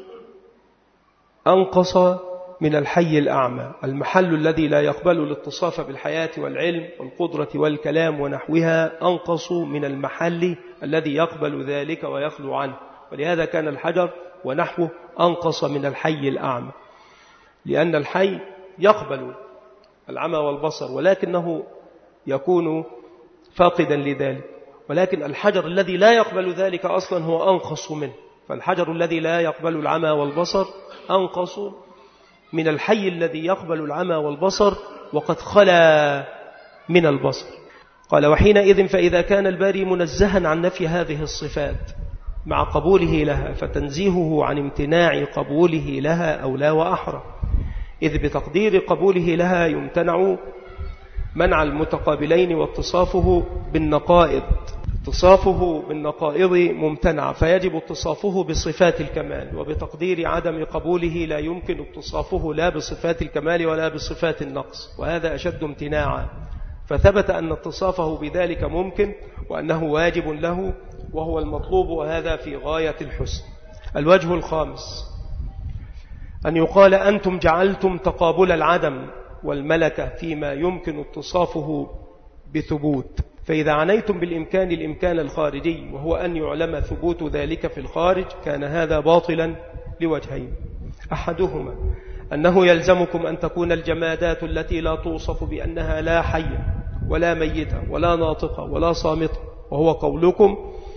أنقص من الحي الأعمى. المحل الذي لا يقبل الاتصاف بالحياة والعلم والقدرة والكلام ونحوها أنقص من المحل الذي يقبل ذلك ويخلو عنه. ولهذا كان الحجر ونحوه أنقص من الحي الأعمى، لأن الحي يقبل العمى والبصر ولكنه يكون فاقدا لذلك، ولكن الحجر الذي لا يقبل ذلك أصلا هو أنقص منه. فالحجر الذي لا يقبل العمى والبصر أنقص من الحي الذي يقبل العمى والبصر وقد خلا من البصر. قال: وحينئذ فإذا كان الباري منزها عن نفي هذه الصفات مع قبوله لها، فتنزيهه عن امتناع قبوله لها أولى وأحرى، إذ بتقدير قبوله لها يمتنع منع المتقابلين واتصافه بالنقائض. اتصافه بالنقائض ممتنع، فيجب اتصافه بصفات الكمال، وبتقدير عدم قبوله لا يمكن اتصافه لا بصفات الكمال ولا بصفات النقص، وهذا أشد امتناعا. فثبت أن اتصافه بذلك ممكن وأنه واجب له وهو المطلوب، وهذا في غاية الحسن. الوجه الخامس أن يقال: أنتم جعلتم تقابل العدم والملكة فيما يمكن اتصافه بثبوت، فإذا عنيتم بالإمكان الإمكان الخارجي وهو أن يعلم ثبوت ذلك في الخارج، كان هذا باطلا لوجهين: أحدهما أنه يلزمكم أن تكون الجمادات التي لا توصف بأنها لا حية ولا ميتة ولا ناطقة ولا صامتة، وهو قولكم،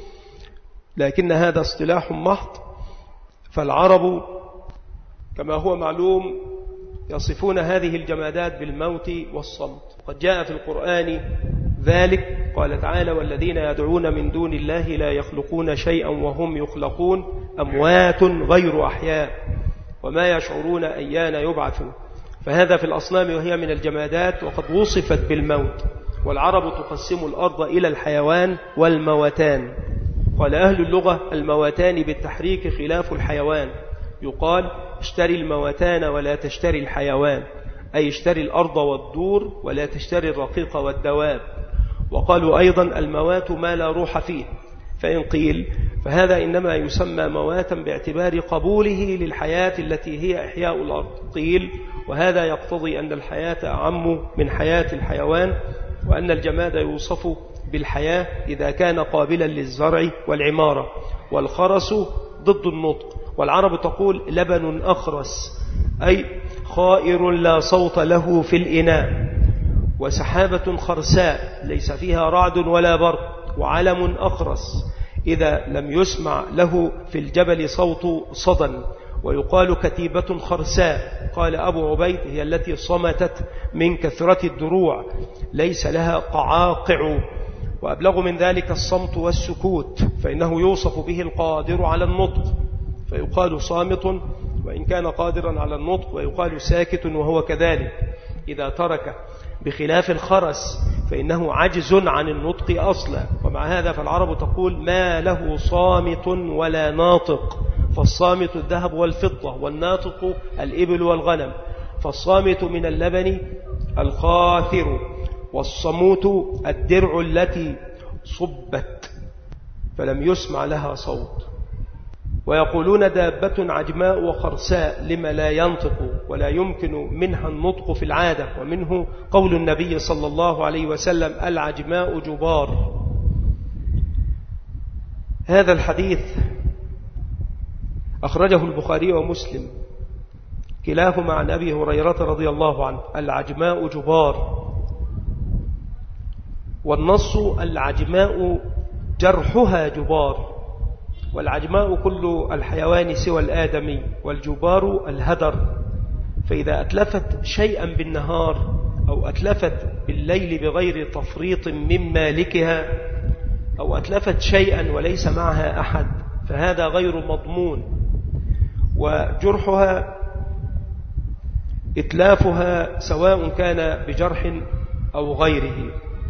لكن هذا اصطلاح محض. فالعرب كما هو معلوم يصفون هذه الجمادات بالموت والصمت. قد جاء في القرآن ذلك، قال تعالى: والذين يدعون من دون الله لا يخلقون شيئا وهم يخلقون، أموات غير أحياء وما يشعرون أيان يبعثون. فهذا في الأصنام وهي من الجمادات وقد وصفت بالموت. والعرب تقسم الأرض إلى الحيوان والمواتان. قال أهل اللغة: المواتان بالتحريك خلاف الحيوان، يقال: اشتري المواتان ولا تشتري الحيوان، أي اشتري الأرض والدور ولا تشتري الرقيق والدواب. وقالوا أيضا: الموات ما لا روح فيه، فإن قيل فهذا إنما يسمى مواتا باعتبار قبوله للحياة التي هي إحياء الأرض، قيل وهذا يقتضي أن الحياة أعم من حياة الحيوان، وأن الجماد يوصف بالحياة إذا كان قابلا للزرع والعمارة، والخرس ضد النطق. والعرب تقول: لبن أخرس، أي خائر لا صوت له في الإناء، وسحابة خرساء ليس فيها رعد ولا برق، وعلم أخرس إذا لم يسمع له في الجبل صوت صدى. ويقال: كتيبة خرساء، قال أبو عبيد: هي التي صمتت من كثرة الدروع ليس لها قعاقع. وأبلغ من ذلك الصمت والسكوت، فإنه يوصف به القادر على النطق فيقال صامت وإن كان قادرا على النطق، ويقال ساكت وهو كذلك إذا ترك، بخلاف الخرس فإنه عجز عن النطق أصلا. ومع هذا فالعرب تقول: ما له صامت ولا ناطق، فالصامت الذهب والفضة، والناطق الإبل والغنم. فالصامت من اللبن الخاثر، والصموت الدرع التي صبت فلم يسمع لها صوت. ويقولون: دابة عجماء وخرساء لما لا ينطق ولا يمكن منها النطق في العادة. ومنه قول النبي صلى الله عليه وسلم: العجماء جبار. هذا الحديث أخرجه البخاري ومسلم كلاهما عن أبي هريرة رضي الله عنه: العجماء جبار. والنص: العجماء جرحها جبار. والعجماء كل الحيوان سوى الآدمي، والجبار الهدر. فإذا أتلفت شيئا بالنهار أو أتلفت بالليل بغير تفريط من مالكها، أو أتلفت شيئا وليس معها أحد، فهذا غير مضمون. وجرحها إتلافها سواء كان بجرح أو غيره.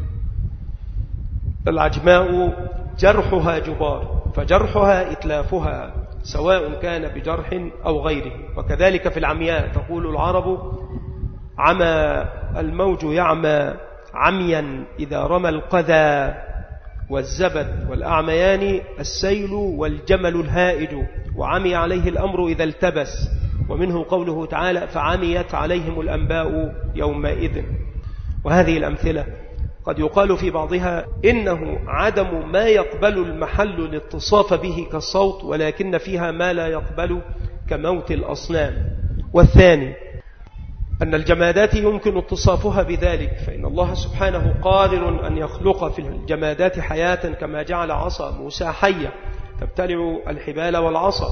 العجماء جرحها جبار، فجرحها إتلافها سواء كان بجرح أو غيره. وكذلك في العمياء تقول العرب: عمى الموج يعمى عميا إذا رمى القذى، والزبد والأعميان السيل والجمل الهائج، وعمي عليه الأمر إذا التبس. ومنه قوله تعالى: فعميت عليهم الأنباء يومئذ. وهذه الأمثلة قد يقال في بعضها إنه عدم ما يقبل المحل الاتصاف به كالصوت، ولكن فيها ما لا يقبل كموت الأصنام. والثاني أن الجمادات يمكن اتصافها بذلك، فإن الله سبحانه قادر أن يخلق في الجمادات حياة، كما جعل عصا موسى حية تبتلع الحبال والعصا.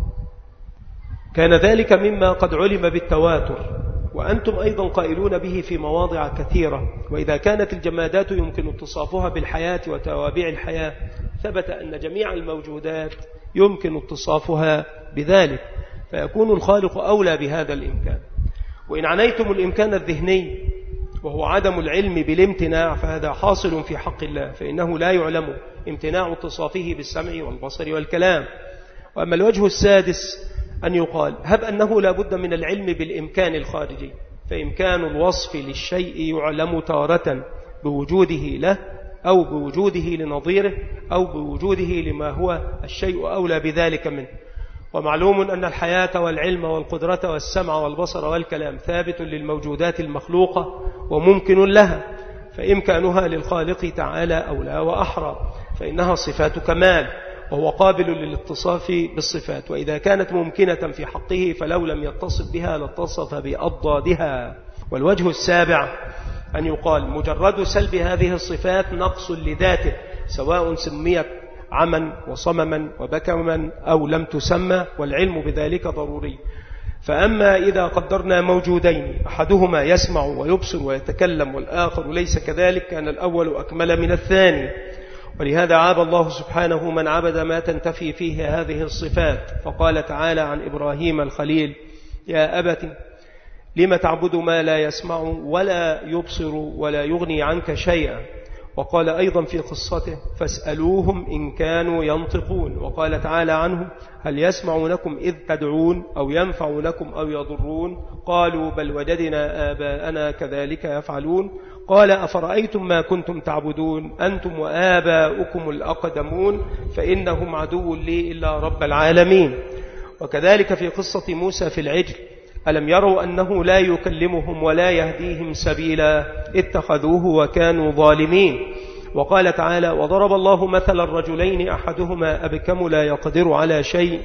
كان ذلك مما قد علم بالتواتر، وأنتم أيضا قائلون به في مواضع كثيرة. وإذا كانت الجمادات يمكن اتصافها بالحياة وتوابع الحياة، ثبت أن جميع الموجودات يمكن اتصافها بذلك، فيكون الخالق أولى بهذا الإمكان. وإن عنيتم الإمكان الذهني وهو عدم العلم بالامتناع، فهذا حاصل في حق الله، فإنه لا يعلم امتناع اتصافه بالسمع والبصر والكلام. وأما الوجه السادس أن يقال: هب أنه لا بد من العلم بالإمكان الخارجي، فإمكان الوصف للشيء يعلم تارة بوجوده له، أو بوجوده لنظيره، أو بوجوده لما هو الشيء أولى بذلك منه. ومعلوم أن الحياة والعلم والقدرة والسمع والبصر والكلام ثابت للموجودات المخلوقة وممكن لها، فإمكانها للخالق تعالى أولى وأحرى، فإنها صفات كمال، وهو قابل للاتصاف بالصفات. وإذا كانت ممكنة في حقه فلو لم يتصف بها لاتصف بأضدادها. والوجه السابع أن يقال: مجرد سلب هذه الصفات نقص لذاته، سواء سميت عما وصمما وبكما أو لم تسمى، والعلم بذلك ضروري. فأما إذا قدرنا موجودين أحدهما يسمع ويبصر ويتكلم والآخر ليس كذلك، كان الأول أكمل من الثاني. ولهذا عاب الله سبحانه من عبد ما تنتفي فيه هذه الصفات، فقال تعالى عن إبراهيم الخليل: يا أبت لم تعبد ما لا يسمع ولا يبصر ولا يغني عنك شيئا. وقال أيضا في قصته: فاسألوهم إن كانوا ينطقون. وقال تعالى عنهم: هل يسمعونكم إذ تدعون أو ينفعونكم أو يضرون؟ قالوا بل وجدنا آباءنا كذلك يفعلون. قال أفرأيتم ما كنتم تعبدون أنتم وآباؤكم الأقدمون فإنهم عدو لي إلا رب العالمين. وكذلك في قصة موسى في العجل: ألم يروا أنه لا يكلمهم ولا يهديهم سبيلا اتخذوه وكانوا ظالمين. وقال تعالى: وضرب الله مثل الرجلين أحدهما أبكم لا يقدر على شيء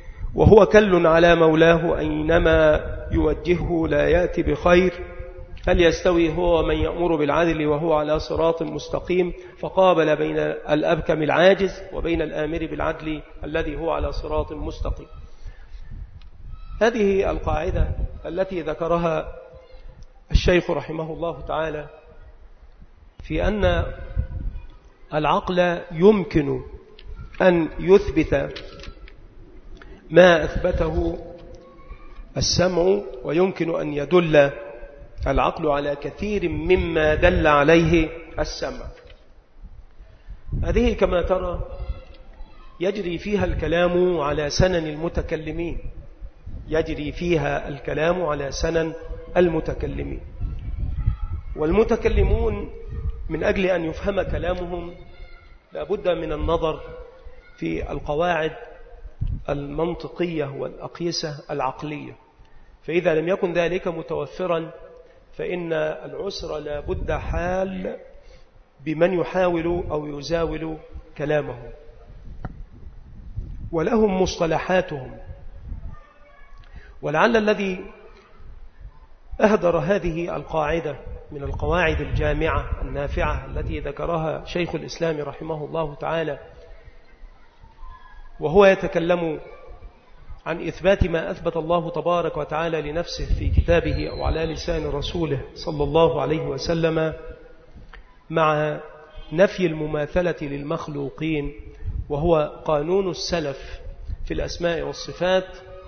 وهو كل على مولاه أينما يوجهه لا يأتي بخير هل يستوي هو ومن يأمر بالعدل وهو على صراط مستقيم. فقابل بين الأبكم العاجز وبين الآمر بالعدل الذي هو على صراط مستقيم. هذه القاعدة التي ذكرها الشيخ رحمه الله تعالى في أن العقل يمكن أن يثبت ما أثبته السمع، ويمكن أن يدل العقل على كثير مما دل عليه السمع. هذه كما ترى يجري فيها الكلام على سنن المتكلمين، يجري فيها الكلام على سنن المتكلمين. والمتكلمون من أجل أن يفهم كلامهم لابد من النظر في القواعد المنطقية والأقيسة العقلية، فإذا لم يكن ذلك متوفرا فإن العسر لابد حال بمن يحاول أو يزاول كلامه، ولهم مصطلحاتهم. ولعل الذي أهدر هذه القاعدة من القواعد الجامعة النافعة التي ذكرها شيخ الإسلام رحمه الله تعالى، وهو يتكلم عن إثبات ما أثبت الله تبارك وتعالى لنفسه في كتابه أو على لسان رسوله صلى الله عليه وسلم، مع نفي المماثلة للمخلوقين، وهو قانون السلف في الأسماء والصفات.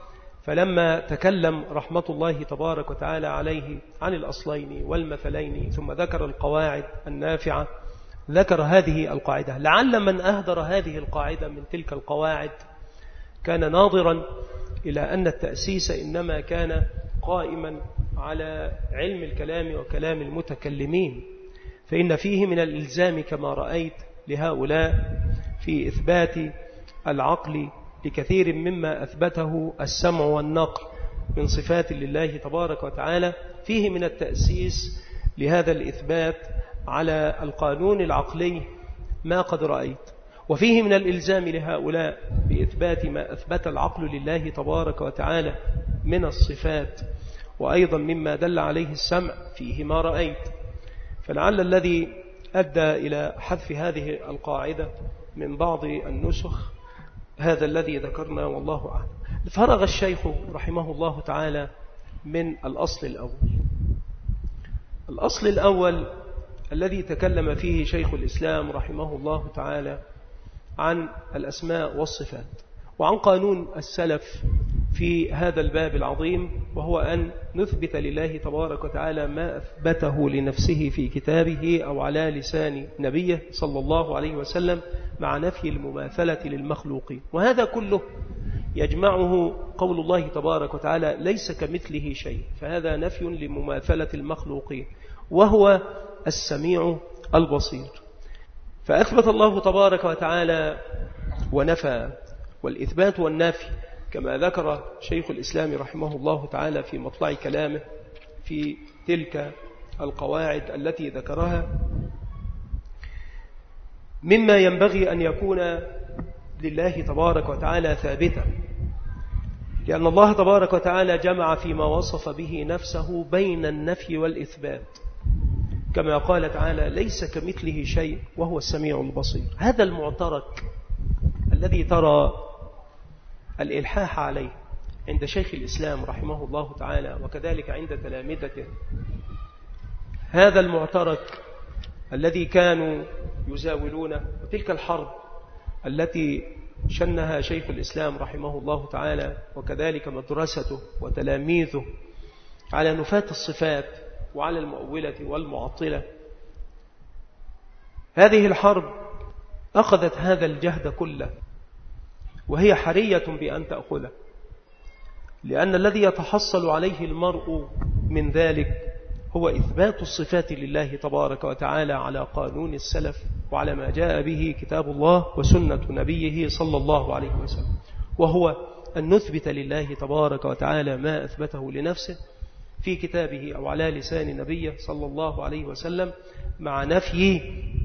فلما تكلم رحمة الله تبارك وتعالى عليه عن الأصلين والمثلين ثم ذكر القواعد النافعة، ذكر هذه القاعدة. لعل من أهدر هذه القاعدة من تلك القواعد كان ناظرا إلى أن التأسيس إنما كان قائما على علم الكلام وكلام المتكلمين، فإن فيه من الإلزام كما رأيت لهؤلاء في إثبات العقل لكثير مما أثبته السمع والنقل من صفات لله تبارك وتعالى، فيه من التأسيس لهذا الإثبات على القانون العقلي ما قد رأيت، وفيه من الإلزام لهؤلاء بإثبات ما أثبت العقل لله تبارك وتعالى من الصفات، وأيضا مما دل عليه السمع فيه ما رأيت. فلعل الذي أدى إلى حذف هذه القاعدة من بعض النسخ هذا الذي ذكرنا والله أعلم. فرغ الشيخ رحمه الله تعالى من الأصل الأول. الأصل الأول الذي تكلم فيه شيخ الإسلام رحمه الله تعالى عن الأسماء والصفات وعن قانون السلف في هذا الباب العظيم، وهو أن نثبت لله تبارك وتعالى ما أثبته لنفسه في كتابه أو على لسان نبيه صلى الله عليه وسلم مع نفي المماثلة للمخلوقين. وهذا كله يجمعه قول الله تبارك وتعالى ليس كمثله شيء، فهذا نفي لمماثلة المخلوقين، وهو السميع البصير. فأثبت الله تبارك وتعالى ونفى، والإثبات والنفي كما ذكر شيخ الإسلام رحمه الله تعالى في مطلع كلامه في تلك القواعد التي ذكرها، مما ينبغي أن يكون لله تبارك وتعالى ثابتا، لأن الله تبارك وتعالى جمع فيما وصف به نفسه بين النفي والإثبات، كما قال تعالى ليس كمثله شيء وهو السميع البصير. هذا المعترك الذي ترى الإلحاح عليه عند شيخ الإسلام رحمه الله تعالى وكذلك عند تلامذته، هذا المعترك الذي كانوا يزاولونه، وتلك الحرب التي شنها شيخ الإسلام رحمه الله تعالى وكذلك مدرسته وتلاميذه على نفاة الصفات وعلى المؤولة والمعطلة، هذه الحرب أخذت هذا الجهد كله، وهي حرية بأن تأخذه، لأن الذي يتحصل عليه المرء من ذلك هو إثبات الصفات لله تبارك وتعالى على قانون السلف وعلى ما جاء به كتاب الله وسنة نبيه صلى الله عليه وسلم، وهو أن نثبت لله تبارك وتعالى ما أثبته لنفسه في كتابه أو على لسان نبيه صلى الله عليه وسلم مع نفي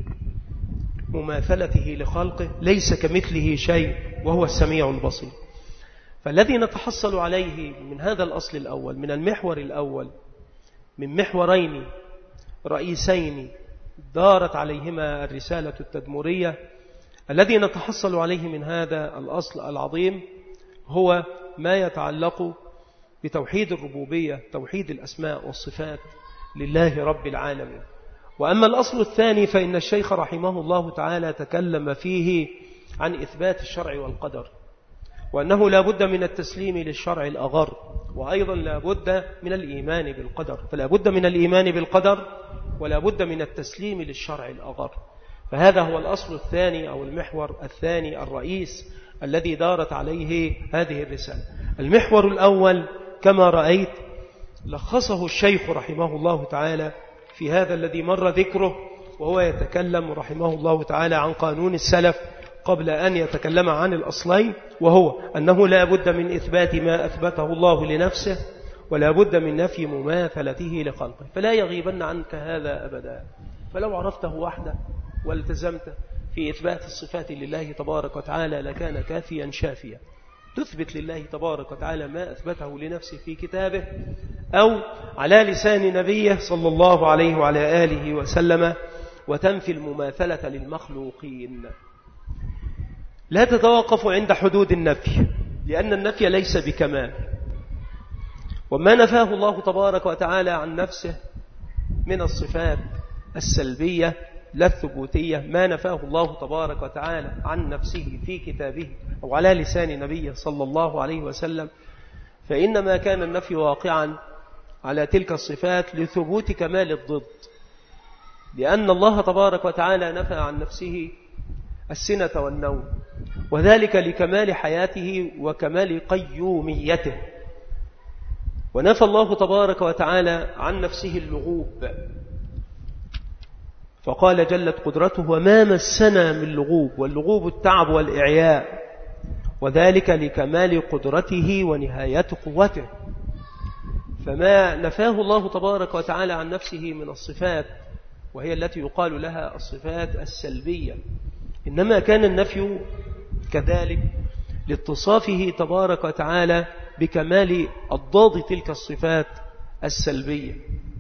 مماثلته لخلقه ليس كمثله شيء وهو السميع البصير. فالذي نتحصل عليه من هذا الأصل الأول، من المحور الأول، من محورين رئيسين دارت عليهما الرسالة التدمرية، الذي نتحصل عليه من هذا الأصل العظيم هو ما يتعلق بتوحيد الربوبية، توحيد الأسماء والصفات لله رب العالمين. وأما الأصل الثاني فإن الشيخ رحمه الله تعالى تكلم فيه عن إثبات الشرع والقدر، وأنه لا بد من التسليم للشرع الأغر، وأيضا لا بد من الإيمان بالقدر، فلا بد من الإيمان بالقدر ولا بد من التسليم للشرع الأغر. فهذا هو الأصل الثاني أو المحور الثاني الرئيس الذي دارت عليه هذه الرسالة. المحور الأول كما رأيت لخصه الشيخ رحمه الله تعالى في هذا الذي مر ذكره، وهو يتكلم رحمه الله تعالى عن قانون السلف قبل أن يتكلم عن الأصلين، وهو أنه لا بد من إثبات ما أثبته الله لنفسه ولا بد من نفي مماثلته لخلقه. فلا يغيبن عنك هذا أبدا، فلو عرفته وحده والتزمت في إثبات الصفات لله تبارك وتعالى لكان كافيا شافيا. تثبت لله تبارك وتعالى ما أثبته لنفسه في كتابه أو على لسان نبيه صلى الله عليه وعلى آله وسلم، وتنفي المماثلة للمخلوقين. لا تتوقف عند حدود النفي، لأن النفي ليس بكمال، وما نفاه الله تبارك وتعالى عن نفسه من الصفات السلبية لا الثبوتية، ما نفاه الله تبارك وتعالى عن نفسه في كتابه أو على لسان نبيه صلى الله عليه وسلم فإنما كان النفي واقعا على تلك الصفات لثبوت كمال الضد، لأن الله تبارك وتعالى نفى عن نفسه السنة والنوم، وذلك لكمال حياته وكمال قيوميته. ونفى الله تبارك وتعالى عن نفسه اللغوب، فقال جلت قدرته وما مسنا من لغوب، واللغوب التعب والإعياء، وذلك لكمال قدرته ونهاية قوته. فما نفاه الله تبارك وتعالى عن نفسه من الصفات، وهي التي يقال لها الصفات السلبية، إنما كان النفي كذلك لاتصافه تبارك وتعالى بكمال أضداد تلك الصفات السلبية،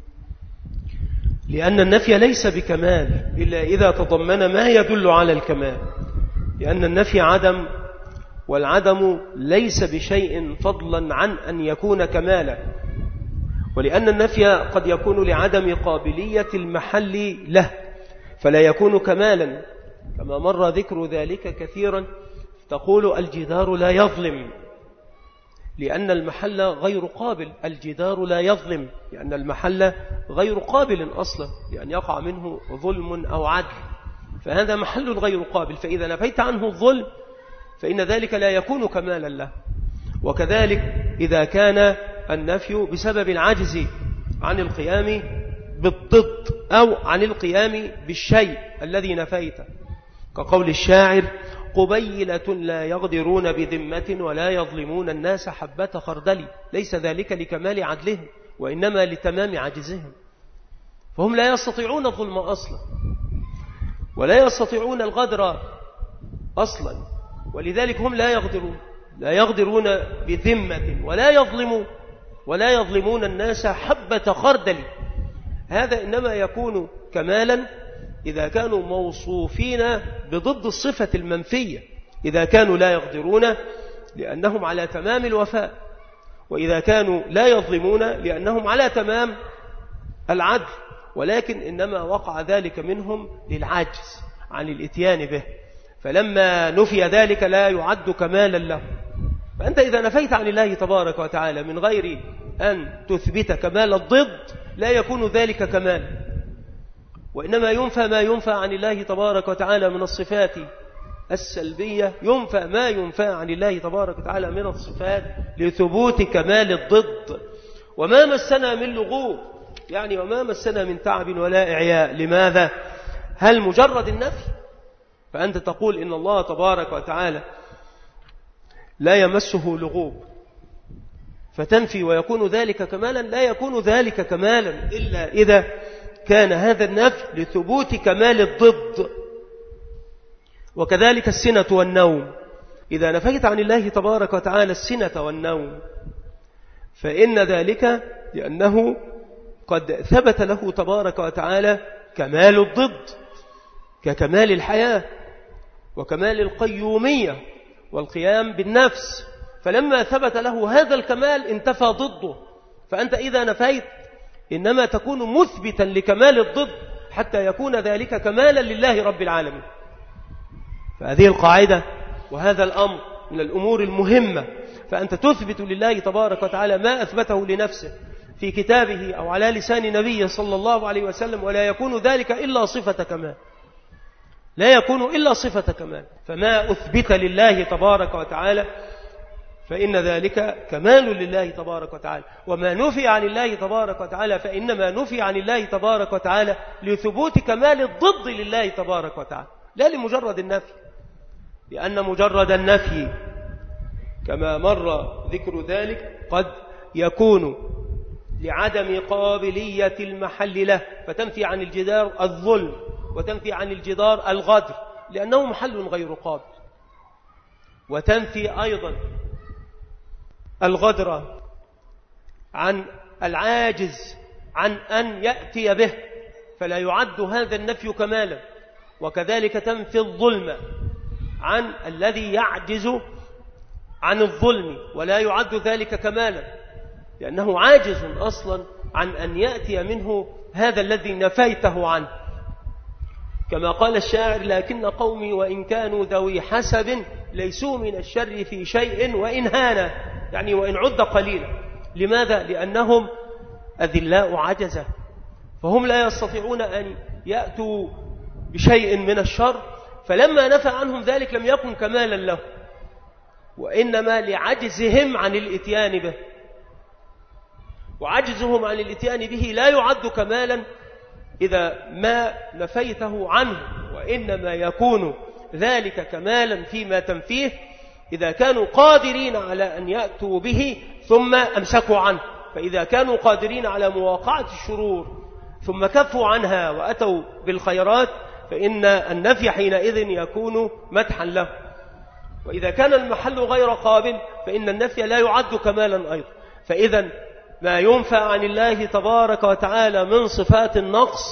لأن النفي ليس بكمال إلا إذا تضمن ما يدل على الكمال، لأن النفي عدم، والعدم ليس بشيء فضلا عن أن يكون كمالا، ولأن النفي قد يكون لعدم قابلية المحل له فلا يكون كمالا، كما مر ذكر ذلك كثيرا. تقول الجدار لا يظلم لأن المحل غير قابل، الجدار لا يظلم لأن المحل غير قابل أصلا، لأن يقع منه ظلم أو عدل، فهذا محل غير قابل، فإذا نفيت عنه الظلم فإن ذلك لا يكون كمالا له. وكذلك إذا كان النفي بسبب العجز عن القيام بالضد أو عن القيام بالشيء الذي نفيته، كقول الشاعر قبيلة لا يغدرون بذمة ولا يظلمون الناس حبة خردل، ليس ذلك لكمال عدلهم وإنما لتمام عجزهم، فهم لا يستطيعون الظلم أصلا ولا يستطيعون الغدر أصلا، ولذلك هم لا يغدرون بذمة ولا يظلمون الناس حبة خردل. هذا إنما يكون كمالا إذا كانوا موصوفين بضد الصفة المنفية، إذا كانوا لا يغدرون لأنهم على تمام الوفاء، وإذا كانوا لا يظلمون لأنهم على تمام العدل، ولكن إنما وقع ذلك منهم للعجز عن الاتيان به، فلما نفي ذلك لا يعد كمالا له. فأنت إذا نفيت عن الله تبارك وتعالى من غير أن تثبت كمال الضد لا يكون ذلك كمال، وإنما ينفى ما ينفى عن الله تبارك وتعالى من الصفات السلبية، ينفى ما ينفى عن الله تبارك وتعالى من الصفات لثبوت كمال الضد. وما مسنا من لغوب، يعني وما مسنا من تعب ولا إعياء. لماذا؟ هل مجرد النفي؟ فأنت تقول إن الله تبارك وتعالى لا يمسه لغوب فتنفي ويكون ذلك كمالا؟ لا يكون ذلك كمالا إلا إذا كان هذا النفي لثبوت كمال الضد. وكذلك السنة والنوم، إذا نفيت عن الله تبارك وتعالى السنة والنوم فإن ذلك لأنه قد ثبت له تبارك وتعالى كمال الضد ككمال الحياة وكمال القيومية والقيام بالنفس، فلما ثبت له هذا الكمال انتفى ضده. فأنت إذا نفيت إنما تكون مثبتا لكمال الضد حتى يكون ذلك كمالا لله رب العالمين. فهذه القاعدة وهذا الأمر من الأمور المهمة، فأنت تثبت لله تبارك وتعالى ما أثبته لنفسه في كتابه أو على لسان نبيه صلى الله عليه وسلم، ولا يكون ذلك إلا صفة كمال، لا يكون إلا صفة كمال. فما أثبت لله تبارك وتعالى فإن ذلك كمال لله تبارك وتعالى، وما نفي عن الله تبارك وتعالى فإنما نفي عن الله تبارك وتعالى لثبوت كمال الضد لله تبارك وتعالى، لا لمجرد النفي، لأن مجرد النفي كما مر ذكر ذلك قد يكون لعدم قابلية المحل له، فتنفي عن الجدار الظلم وتنفي عن الجدار الغدر لأنه محل غير قابل، وتنفي أيضا الغدر عن العاجز عن أن يأتي به فلا يعد هذا النفي كمالا، وكذلك تنفي الظلم عن الذي يعجز عن الظلم ولا يعد ذلك كمالا لأنه عاجز أصلا عن أن يأتي منه هذا الذي نفيته عنه، كما قال الشاعر لكن قومي وإن كانوا ذوي حسب ليسوا من الشر في شيء وإن هانا، يعني وإن عد قليلا. لماذا؟ لأنهم أذلاء عجزة، فهم لا يستطيعون أن يأتوا بشيء من الشر، فلما نفى عنهم ذلك لم يكن كمالا له، وإنما لعجزهم عن الإتيان به، وعجزهم عن الإتيان به لا يعد كمالا إذا ما نفيته عنه، وإنما يكون ذلك كمالا فيما تنفيه إذا كانوا قادرين على أن يأتوا به ثم أمسكوا عنه. فإذا كانوا قادرين على مواقعة الشرور ثم كفوا عنها وأتوا بالخيرات فإن النفي حينئذ يكون مدحا له. وإذا كان المحل غير قابل فإن النفي لا يعد كمالا أيضا. فإذا ما ينفى عن الله تبارك وتعالى من صفات النقص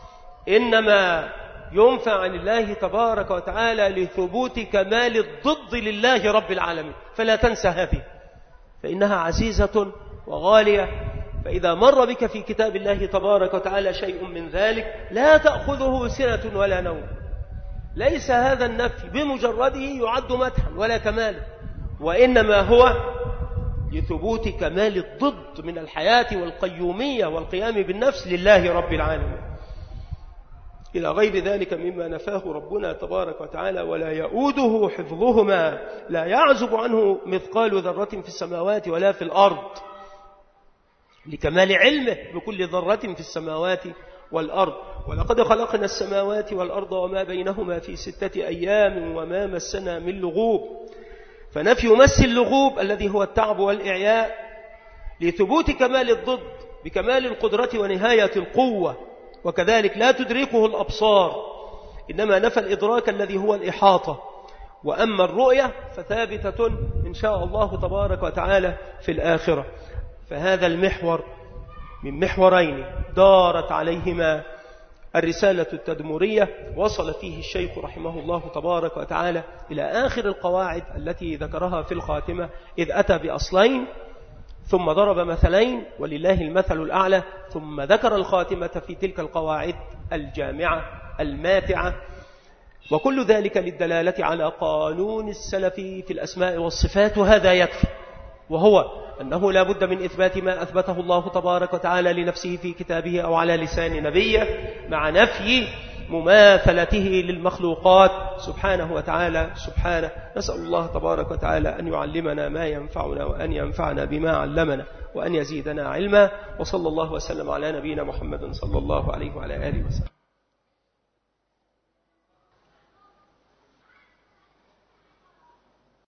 إنما ينفى عن الله تبارك وتعالى لثبوت كمال الضد لله رب العالمين، فلا تنسى هذه، فإنها عزيزة وغالية. فإذا مر بك في كتاب الله تبارك وتعالى شيء من ذلك لا تأخذه سنة ولا نوم. ليس هذا النفي بمجرده يعد مدحا ولا كمالا، وإنما هو لثبوت كمال الضد من الحياة والقيومية والقيام بالنفس لله رب العالمين، إلى غير ذلك مما نفاه ربنا تبارك وتعالى. ولا يؤوده حفظهما، لا يعزب عنه مثقال ذرة في السماوات ولا في الأرض، لكمال علمه بكل ذرة في السماوات والأرض. ولقد خلقنا السماوات والأرض وما بينهما في 6 أيام وما مسنا من لغوب. فنفي مس اللغوب الذي هو التعب والإعياء لثبوت كمال الضد بكمال القدرة ونهاية القوة، وكذلك لا تدركه الأبصار، إنما نفى الإدراك الذي هو الإحاطة. وأما الرؤية فثابتة إن شاء الله تبارك وتعالى في الآخرة. فهذا المحور من محورين دارت عليهما الرسالة التدمرية. وصل فيه الشيخ رحمه الله تبارك وتعالى إلى آخر القواعد التي ذكرها في الخاتمة، إذ أتى بأصلين ثم ضرب مثلين ولله المثل الأعلى، ثم ذكر الخاتمة في تلك القواعد الجامعة الماتعة. وكل ذلك للدلالة على قانون السلف في الأسماء والصفات، وهذا يكفي، وهو أنه لا بد من إثبات ما أثبته الله تبارك وتعالى لنفسه في كتابه أو على لسان نبيه، مع نفي مماثلته للمخلوقات سبحانه وتعالى. سبحانه. نسأل الله تبارك وتعالى أن يعلمنا ما ينفعنا وأن ينفعنا بما علمنا وأن يزيدنا علما. وصلى الله وسلم على نبينا محمد صلى الله عليه وعلى آله وسلم.